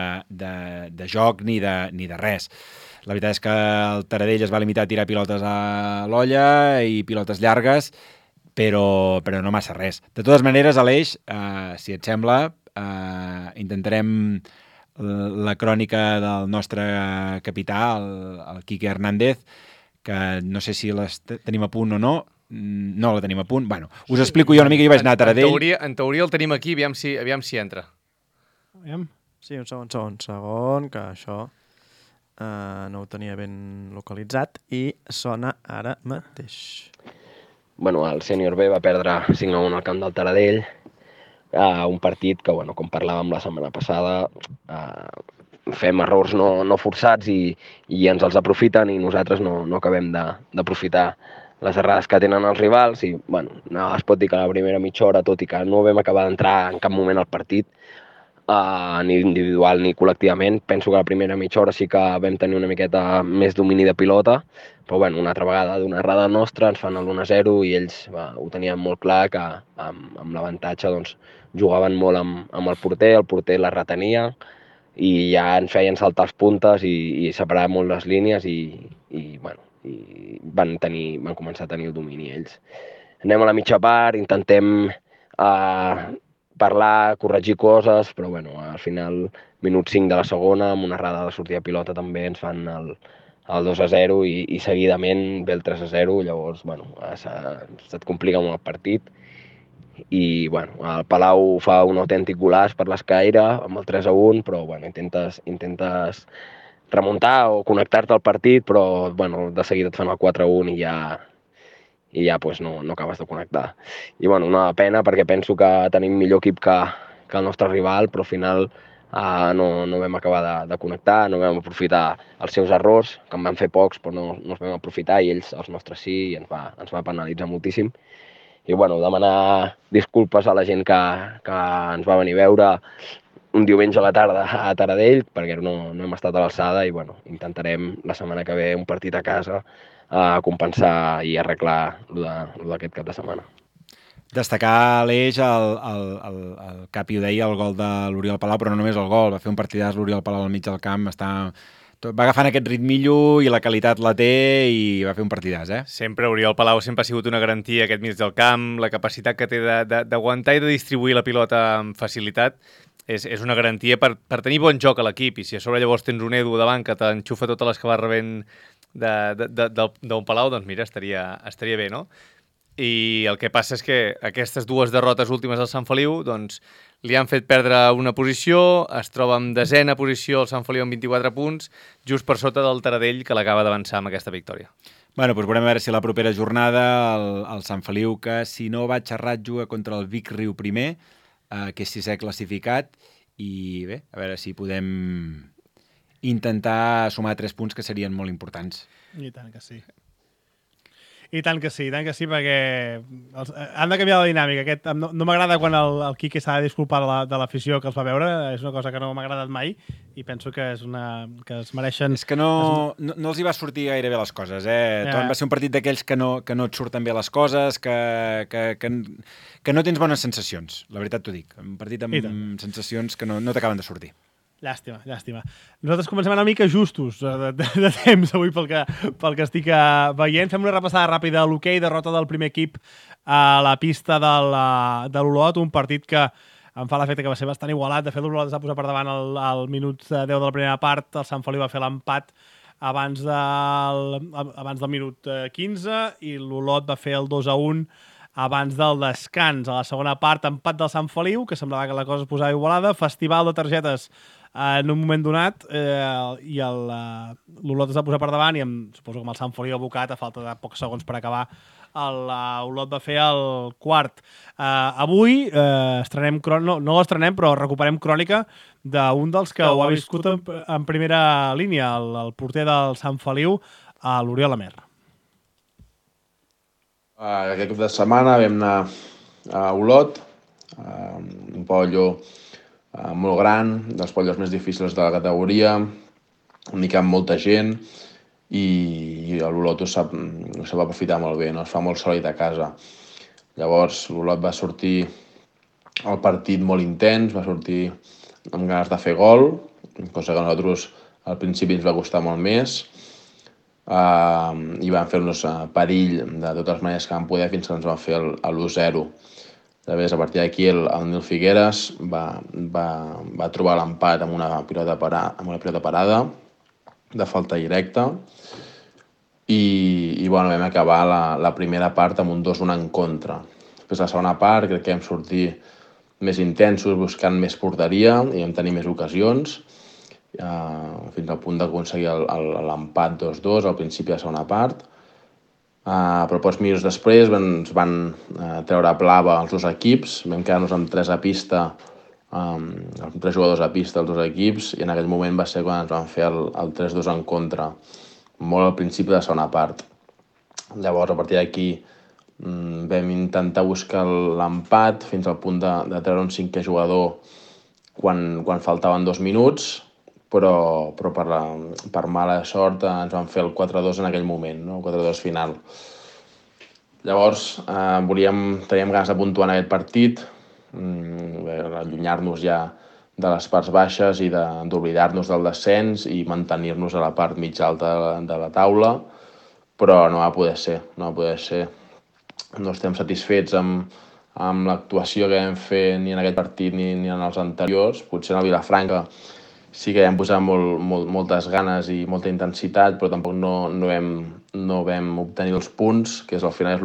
de joc ni de res. La veritat és que el Taradell es va limitar a tirar pilotes a l'olla i pilotes llargues, però no massa res. De totes maneres, Aleix, si et sembla, intentarem la crònica del nostre capità, el Quique Hernández, que no sé si les tenim a punt o no. No la tenim a punt. Bueno, us explico jo una mica, jo vaig anar a Taradell. En teoria el tenim aquí, aviam si entra. Sí, un segon, que això no ho tenia ben localitzat i sona ara mateix. Bueno, el sènior B va perdre 5-1 al camp del Taradell, un partit que, bueno, com parlàvem la setmana passada, fem errors no forçats i ens els aprofiten i nosaltres no acabem d'aprofitar les errades que tenen els rivals i, bueno, es pot dir que a la primera mitja hora, tot i que no vam acabar d'entrar en cap moment al partit, ni individual ni col·lectivament. Penso que a la primera mitja hora sí que vam tenir una miqueta més domini de pilota, però bueno, una altra vegada d'una errada nostra ens fan l'1-0 i ells ho tenien molt clar que amb l'avantatge jugaven molt amb el porter la retenia i ja ens feien saltar els puntes i separar molt les línies i van començar a tenir el domini ells. Anem a la mitja part, intentem parlar, corregir coses, però bueno, al final, minut 5 de la segona, amb una errada de sortida de pilota també ens fan el 2-0 i seguidament ve el 3-0, llavors, bueno, se't complica molt el partit. I, bueno, el Palau fa un autèntic golaç per l'escaire amb el 3-1, però, bueno, intentes remuntar o connectar-te al partit, però, bueno, de seguida et fan el 4-1 i ja pues, no acabes de connectar. I bueno, una pena perquè penso que tenim millor equip que el nostre rival, però al final no vam acabar de connectar, no vam aprofitar els seus errors, que en van fer pocs però no els vam aprofitar i ells els nostres sí i ens va penalitzar moltíssim. I bueno, demanar disculpes a la gent que ens va venir a veure un diumenge a la tarda a Taradell perquè no hem estat a l'alçada i bueno, intentarem la setmana que ve un partit a casa a compensar i arreglar d'aquest cap de setmana. Destacar l'Eix, el Capi ho deia, el gol de l'Oriol Palau, però no només el gol, va fer un partidàs l'Oriol Palau al mig del camp, va agafant aquest ritmillo i la qualitat la té i va fer un partidàs, Sempre, Oriol Palau sempre ha sigut una garantia aquest mig del camp, la capacitat que té d'aguantar i de distribuir la pilota amb facilitat és una garantia per tenir bon joc a l'equip i si a sobre llavors tens un Edu davant que t'enxufa totes les que va rebent d'un Palau, doncs mira, estaria bé, no? I el que passa és que aquestes dues derrotes últimes al Sant Feliu doncs, li han fet perdre una posició, es troba en 10ª posició el Sant Feliu amb 24 punts, just per sota del Taradell que l'acaba d'avançar amb aquesta victòria. Bueno, doncs veurem a veure si la propera jornada el Sant Feliu, que si no vaig errat, juga contra el Vic Riu primer, que és 6è classificat, i bé, a veure si podem intentar sumar 3 punts que serien molt importants. I tant que sí. I tant que sí, perquè han de canviar la dinàmica. No m'agrada quan el Quique s'ha de disculpar de l'afició que els va veure, és una cosa que no m'ha agradat mai i penso que que es mereixen... És que no els hi va sortir gaire bé les coses, Va ser un partit d'aquells que no et surten bé les coses, que no tens bones sensacions, la veritat t'ho dic. Un partit amb sensacions que no t'acaben de sortir. Llàstima. Nosaltres comencem una mica justos de temps avui pel que estic veient. Fem una repassada ràpida a l'hoquei, derrota del primer equip a la pista de l'Olot, un partit que em fa l'efecte que va ser bastant igualat. De fet, l'Olot es va posar per davant al minut 10 de la primera part, el Sant Feliu va fer l'empat abans del minut 15 i l'Olot va fer el 2-1 abans del descans. A la segona part, empat del Sant Feliu, que semblava que la cosa es posava igualada, festival de targetes en un moment donat i l'Olot es va posar per davant i suposo que amb el Sant Feliu abocat a falta de pocs segons per acabar l'Olot va fer el quart. Avui estrenem, no l'estrenem però recuperem crònica d'un dels que ho ha viscut en primera línia, el porter del Sant Feliu, l'Oriol Amer. Aquest cap de setmana vam anar a Olot, un pollo molt gran, dels pollos més difícils de la categoria, un camp amb molta gent i l'Olot ho sap aprofitar molt bé, no? Es fa molt sòlid a casa. Llavors l'Olot va sortir el partit molt intens, va sortir amb ganes de fer gol, cosa que a nosaltres al principi ens va costar molt més, i van fer-nos perill de totes maneres que van poder fins que ens van fer l'1-0. Després, a partir d'aquí, el Nil Figueres va trobar l'empat amb una pilota parada de falta directa i vam acabar la primera part amb un 2-1 en contra. Després, la segona part, crec que vam sortir més intensos, buscant més porteria i vam tenir més ocasions, fins al punt d'aconseguir l'empat 2-2 al principi de la segona part. Però pocs minuts després ens van treure blava els dos equips, vam quedar-nos amb 3 a pista, amb 3 jugadors a pista els dos equips, i en aquell moment va ser quan ens van fer el 3-2 en contra, molt al principi de la segona part. Llavors, a partir d'aquí, vam intentar buscar l'empat fins al punt de treure un 5è jugador quan faltaven 2 minuts, però per mala sort ens van fer el 4-2 en aquell moment, no? El 4-2 final. Llavors, teníem ganes de puntuar en aquest partit, allunyar-nos ja de les parts baixes i d'oblidar-nos del descens i mantenir-nos a la part mig alta de la taula, però no va poder ser. No estem satisfets amb l'actuació que vam fer ni en aquest partit ni en els anteriors. Potser en el Vilafranca sí que vam posar moltes ganes i molta intensitat, però tampoc no vam obtenir els punts, que al final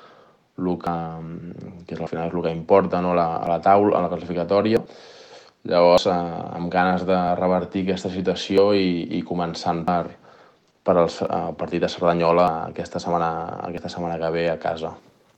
és el que importa, no? A la taula, a la classificatòria. Llavors, amb ganes de revertir aquesta situació i començant per el partit de Cerdanyola aquesta setmana que ve a casa.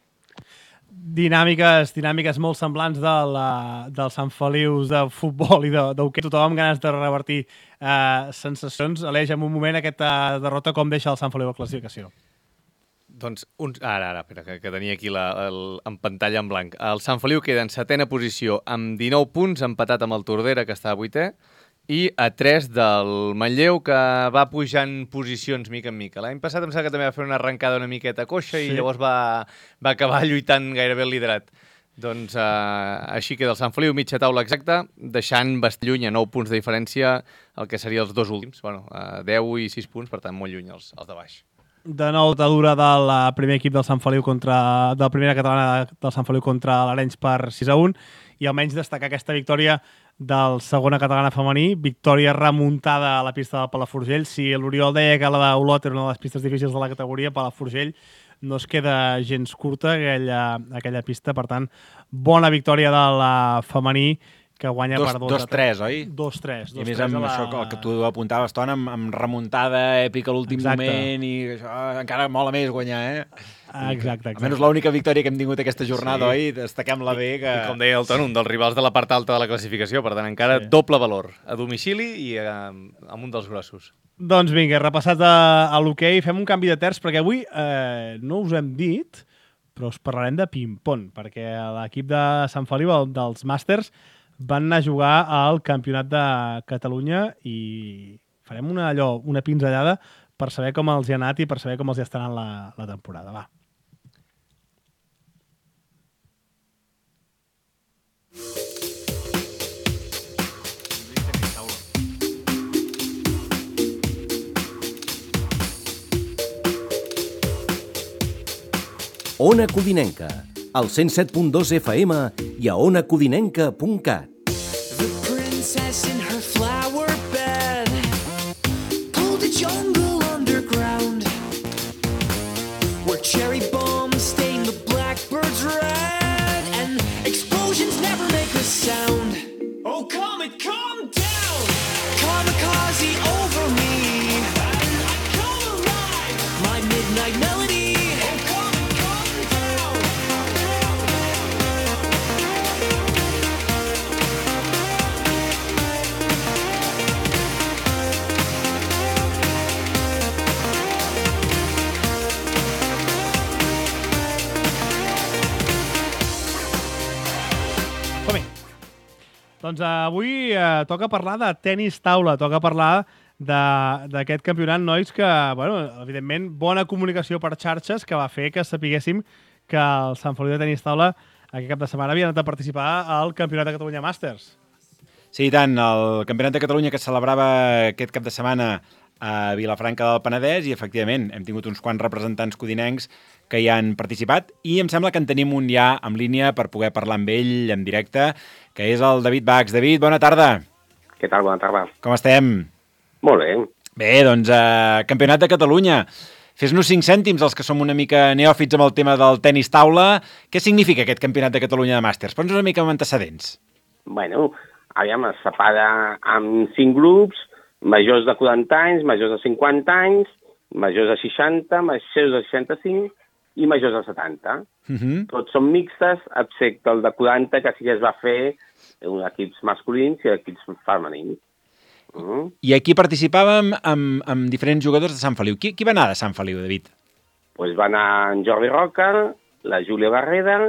Dinàmiques molt semblants del Sant Feliu de futbol i d'hoquei. Tothom amb ganes de revertir sensacions. Aleix, en un moment aquesta derrota com deixa el Sant Feliu a classificació? Doncs, ara, espera, que tenia aquí en pantalla en blanc. El Sant Feliu queda en 7ª posició amb 19 punts, empatat amb el Tordera, que està a 8è, i a 3 del Manlleu, que va pujant posicions mica en mica. L'any passat em sembla que també va fer una arrencada una miqueta coixa i llavors va acabar lluitant gairebé el liderat. Doncs així queda el Sant Feliu, mitja taula exacta, deixant bastant lluny a 9 punts de diferència el que serien els dos últims. 10 i 6 punts, per tant, molt lluny els de baix. De nou, dura del primer equip del Sant Feliu de la primera catalana del Sant Feliu contra l'Arenys per 6-1 i almenys destacar aquesta victòria del segona catalana femení, victòria remuntada a la pista del Palafrugell. Si l'Oriol deia que la d'Olot era una de les pistes difícils de la categoria, Palafrugell no es queda gens curta aquella pista. Per tant, bona victòria de la femení, que guanya per 2-3, oi? 2-3. I a més amb això que tu apuntaves, Ton, amb remuntada èpica a l'últim moment i això encara mola més guanyar, eh? Exacte. Almenys l'única victòria que hem tingut aquesta jornada, oi? Destaquem-la bé. I com deia el Ton, un dels rivals de la part alta de la classificació, per tant encara doble valor, a domicili i amb un dels grossos. Doncs vinga, repassat a l'hoquei, fem un canvi de terç, perquè avui no us hem dit, però us parlarem de ping-pong, perquè l'equip de Sant Feliu, dels Màsters, van anar a jugar al Campionat de Catalunya i farem una pinzellada per saber com els hi ha anat i per saber com els hi està anant la temporada. Va. Ona Codinenca, al 107.2 FM i a onacodinenca.cat. The princess in her flower bed pulled a jungle underground where cherry bombs stain the blackbirds red and explosions never make a sound. Oh, comet, calm down! Kamikaze over me and I come alive! My midnight melody. Oh, comet, calm down! Doncs avui toca parlar de tenis taula, toca parlar d'aquest campionat, nois, que, bueno, evidentment, bona comunicació per xarxes que va fer que sapiguéssim que el Sant Feliu de Tenis Taula aquest cap de setmana havia anat a participar al Campionat de Catalunya Màsters. Sí, i tant, el Campionat de Catalunya que es celebrava aquest cap de setmana a Vilafranca del Penedès i, efectivament, hem tingut uns quants representants codinencs que hi han participat i em sembla que en tenim un ja en línia per poder parlar amb ell en directe, que és el David Bax. David, bona tarda. Què tal? Bona tarda. Com estem? Molt bé. Bé, doncs, Campionat de Catalunya. Fes-nos 5 cèntims, els que som una mica neòfits amb el tema del tenis taula. Què significa aquest Campionat de Catalunya de Màsters? Pots una mica amb antecedents. Bueno, aviam, es separa amb 5 grups, majors de 40 anys, majors de 50 anys, majors de 60, majors de 65 i majors de 70. Tots són mixtes, excepte el de 40, que sí que es va fer equips masculins i equips femenins. I aquí participàvem amb diferents jugadors de Sant Feliu. Qui va anar de Sant Feliu, David? Pues va anar en Jordi Roca, la Júlia Barrera,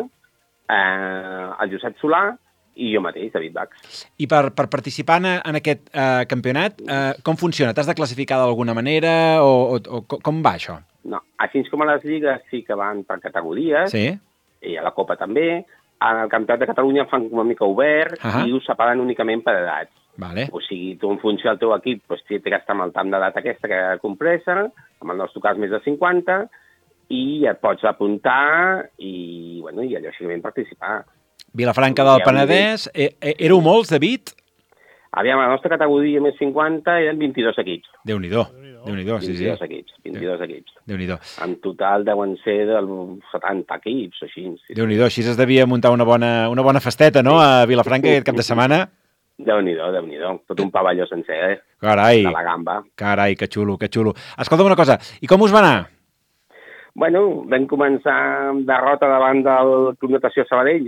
el Josep Solà i jo mateix, David Bax. I per participar en aquest campionat, com funciona? T'has de classificar d'alguna manera o com va això? No, així com a les lligues sí que van per categories, sí. I a la Copa també. Al Campionat de Catalunya fan una mica obert i ho separen únicament per edats. Vale. O sigui, tu en funció del teu equip doncs, té que estar amb el tam d'edat aquesta que compressa, amb el nostre cas més de 50, i et pots apuntar i, bueno, i lògicament participar. Vilafranca del Penedès, éreu molts, David? Aviam, a la nostra categoria més 50 eren 22 equips. Déu-n'hi-do, sí, sí. 22 equips. Déu-n'hi-do. En total deuen ser dels 70 equips o així. Sí. Déu-n'hi-do, així es devia muntar una bona festeta, no?, a Vilafranca aquest cap de setmana. Déu-n'hi-do. Tot un pavelló sencer, Carai. De la gamba. Carai, que xulo, que xulo. Escolta'm una cosa, i com us va anar? Bueno, vam començar amb derrota davant del Club Natació Sabadell.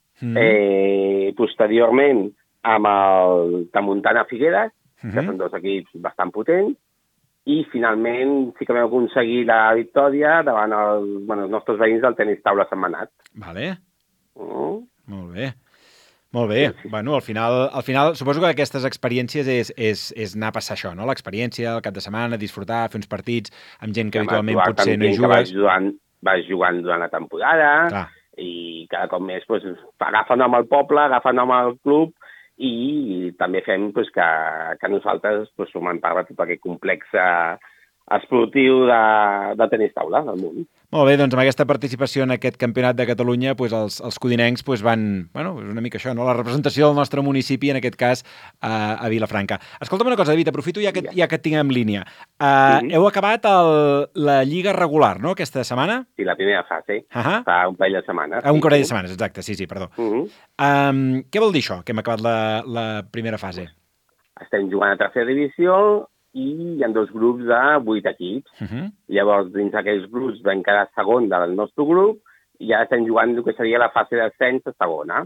Posteriorment, amb el Tramuntana Figueres, que són dos equips bastant potents, i finalment sí que vam aconseguir la victòria davant els nostres veïns del tenis taula Sentmenat. Vale. Molt bé. Molt bé. Sí. Bueno, al final suposo que aquestes experiències és anar a passar això, no? L'experiència, el cap de setmana, disfrutar, fer uns partits amb gent que habitualment potser no hi jugues. Vas jugant durant la temporada. Clar. I cada cop més agafa nom al poble, agafa nom al club i també fem que nosaltres formem part de tot aquest complex esportiu de tenis taula del món. Molt bé, doncs amb aquesta participació en aquest Campionat de Catalunya els codinencs van, bueno, és una mica això, no? La representació del nostre municipi, en aquest cas a Vilafranca. Escolta'm una cosa, David, aprofito ja que et tinc en línia. Heu acabat la Lliga regular, no?, aquesta setmana? Sí, la primera fase, fa un parell de setmanes. Un parell de setmanes, exacte, sí, perdó. Què vol dir això, que hem acabat la primera fase? Estem jugant a tercera divisió i hi ha 2 grups de 8 equips. Llavors, dins d'aquells grups vam quedar segon del nostre grup i ja estem jugant el que seria la fase d'ascens a segona.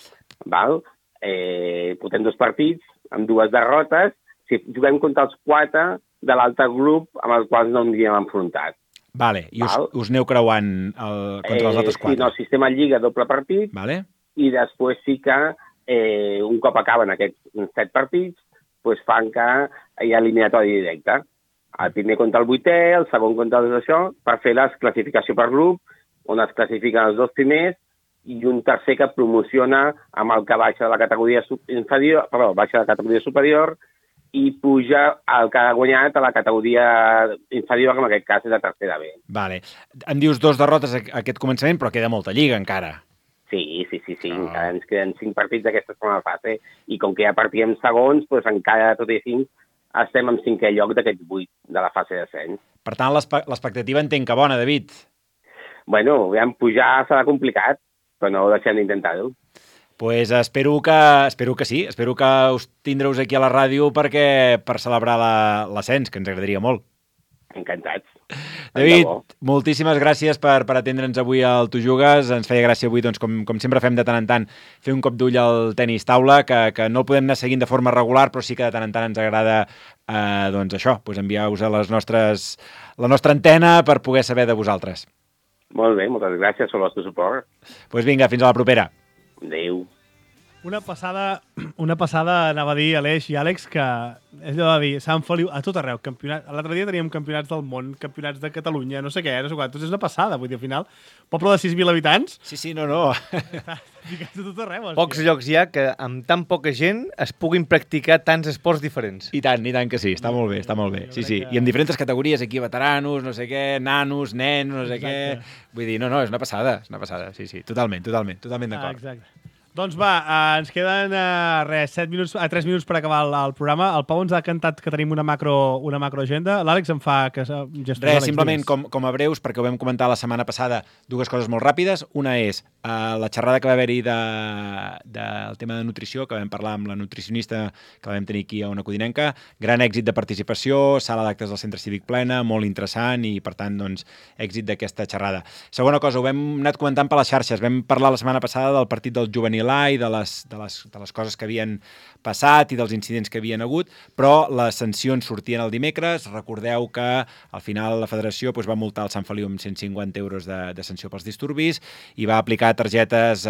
Portem 2 partits amb 2 derrotes. Juguem contra els 4 de l'altre grup amb els quals no ens hi hem enfrontat. Vale, i us aneu creuant contra els altres 4. Sí, no, el sistema lliga doble partit. Vale. I després sí que un cop acaben aquests 7 partits fan que hi ha eliminatòria directa. El primer contra el 8è, el segon contra el d'això, per fer la classificació per grup, on es classifiquen els 2 primers, i un tercer que promociona amb el que baixa de la categoria superior i puja el que ha guanyat a la categoria inferior, que en aquest cas és la tercera B. Vale. Em dius 2 derrotes a aquest començament, però queda molta lliga encara. Sí. Encara ens queden 5 partits d'aquesta segona fase i com que ja partíem segons, doncs encara, tot i així, estem en 5è lloc d'aquests 8 de la fase d'ascens. Per tant, l'expectativa entenc que bona, David. Bueno, aviam, pujar serà complicat, però no deixem d'intentar-ho. Pues espero que sí, espero que us tindreu aquí a la ràdio per celebrar l'ascens, que ens agradaria molt. Encantats. David, moltíssimes gràcies per atendre'ns avui al Tu Jugues. Ens feia gràcia avui, doncs, com sempre fem de tant en tant, fer un cop d'ull al tenis taula, que no el podem anar seguint de forma regular, però sí que de tant en tant ens agrada doncs això, enviar-vos a la nostra antena per poder saber de vosaltres. Molt bé, moltes gràcies pel vostre suport. Doncs vinga, fins a la propera. Adéu. Una passada, anava a dir, Aleix i Àlex, que és allò de dir, Sant Feliu, a tot arreu, l'altre dia teníem campionats del món, campionats de Catalunya, no sé què, no sé quantos, és una passada, vull dir, al final, poble de 6.000 habitants... Sí, no. Ficats a tot arreu. Pocs llocs hi ha que amb tan poca gent es puguin practicar tants esports diferents. I tant que sí, està molt bé, sí. I en diferents categories, aquí veteranos, no sé què, nanos, nens, no sé què... Vull dir, no, és una passada, sí, totalment d'acord. Exacte. Doncs va, ens queden 3 minuts per acabar el programa. El Pau ens ha cantat que tenim una macro agenda. L'Àlex em fa que gestionar... Simplement com a breus, perquè ho vam comentar la setmana passada, 2 coses molt ràpides. Una és la xerrada que va haver-hi del tema de nutrició, que vam parlar amb la nutricionista que la vam tenir aquí a Ona Codinenca. Gran èxit de participació, sala d'actes del Centre Cívic plena, molt interessant i, per tant, doncs, èxit d'aquesta xerrada. Segona cosa, ho vam anat comentant per les xarxes. Vam parlar la setmana passada del partit del juvenil A i de les coses que havien passat i dels incidents que havien hagut, però les sancions sortien el dimecres. Recordeu que al final la federació va multar el Sant Feliu amb 150 euros de sanció pels disturbis i va aplicar targetes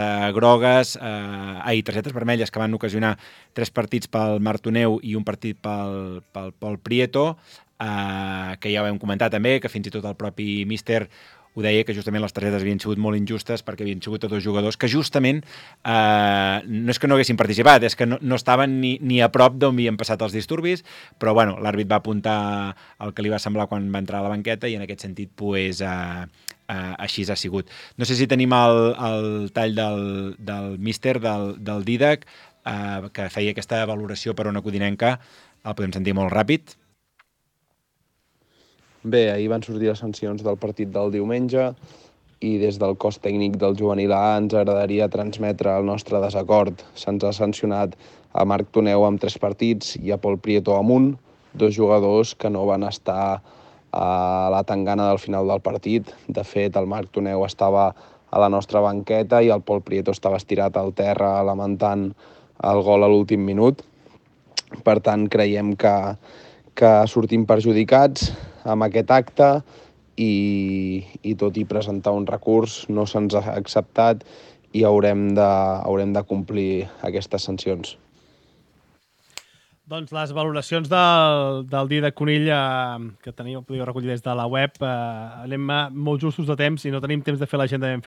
targetes vermelles que van ocasionar 3 partits pel Martoneu i un partit pel Pol Prieto, que ja ho vam comentar també, que fins i tot el propi míster ho deia, que justament les targetes havien sigut molt injustes perquè havien sigut 2 jugadors que justament no és que no haguessin participat, és que no estaven ni a prop d'on havien passat els disturbis, però bueno, l'àrbit va apuntar el que li va semblar quan va entrar a la banqueta i en aquest sentit així ha sigut. No sé si tenim el tall del míster del Didac que feia aquesta valoració per Ona Codinenca. El podem sentir molt ràpid. Bé, ahir van sortir les sancions del partit del diumenge i des del cos tècnic del juvenil A ens agradaria transmetre el nostre desacord. Se'ns ha sancionat a Marc Toneu amb 3 partits i a Pol Prieto amb 1, 2 jugadors que no van estar a la tangana del final del partit. De fet, el Marc Toneu estava a la nostra banqueta i el Pol Prieto estava estirat al terra lamentant el gol a l'últim minut. Per tant, creiem que sortim perjudicats amb aquest acte i tot i presentar un recurs no se'ns ha acceptat i haurem de complir aquestes sancions. Doncs les valoracions del dia de Conill que podíeu recollir des de la web, anem molt justos de temps i no tenim temps de fer l'agenda ben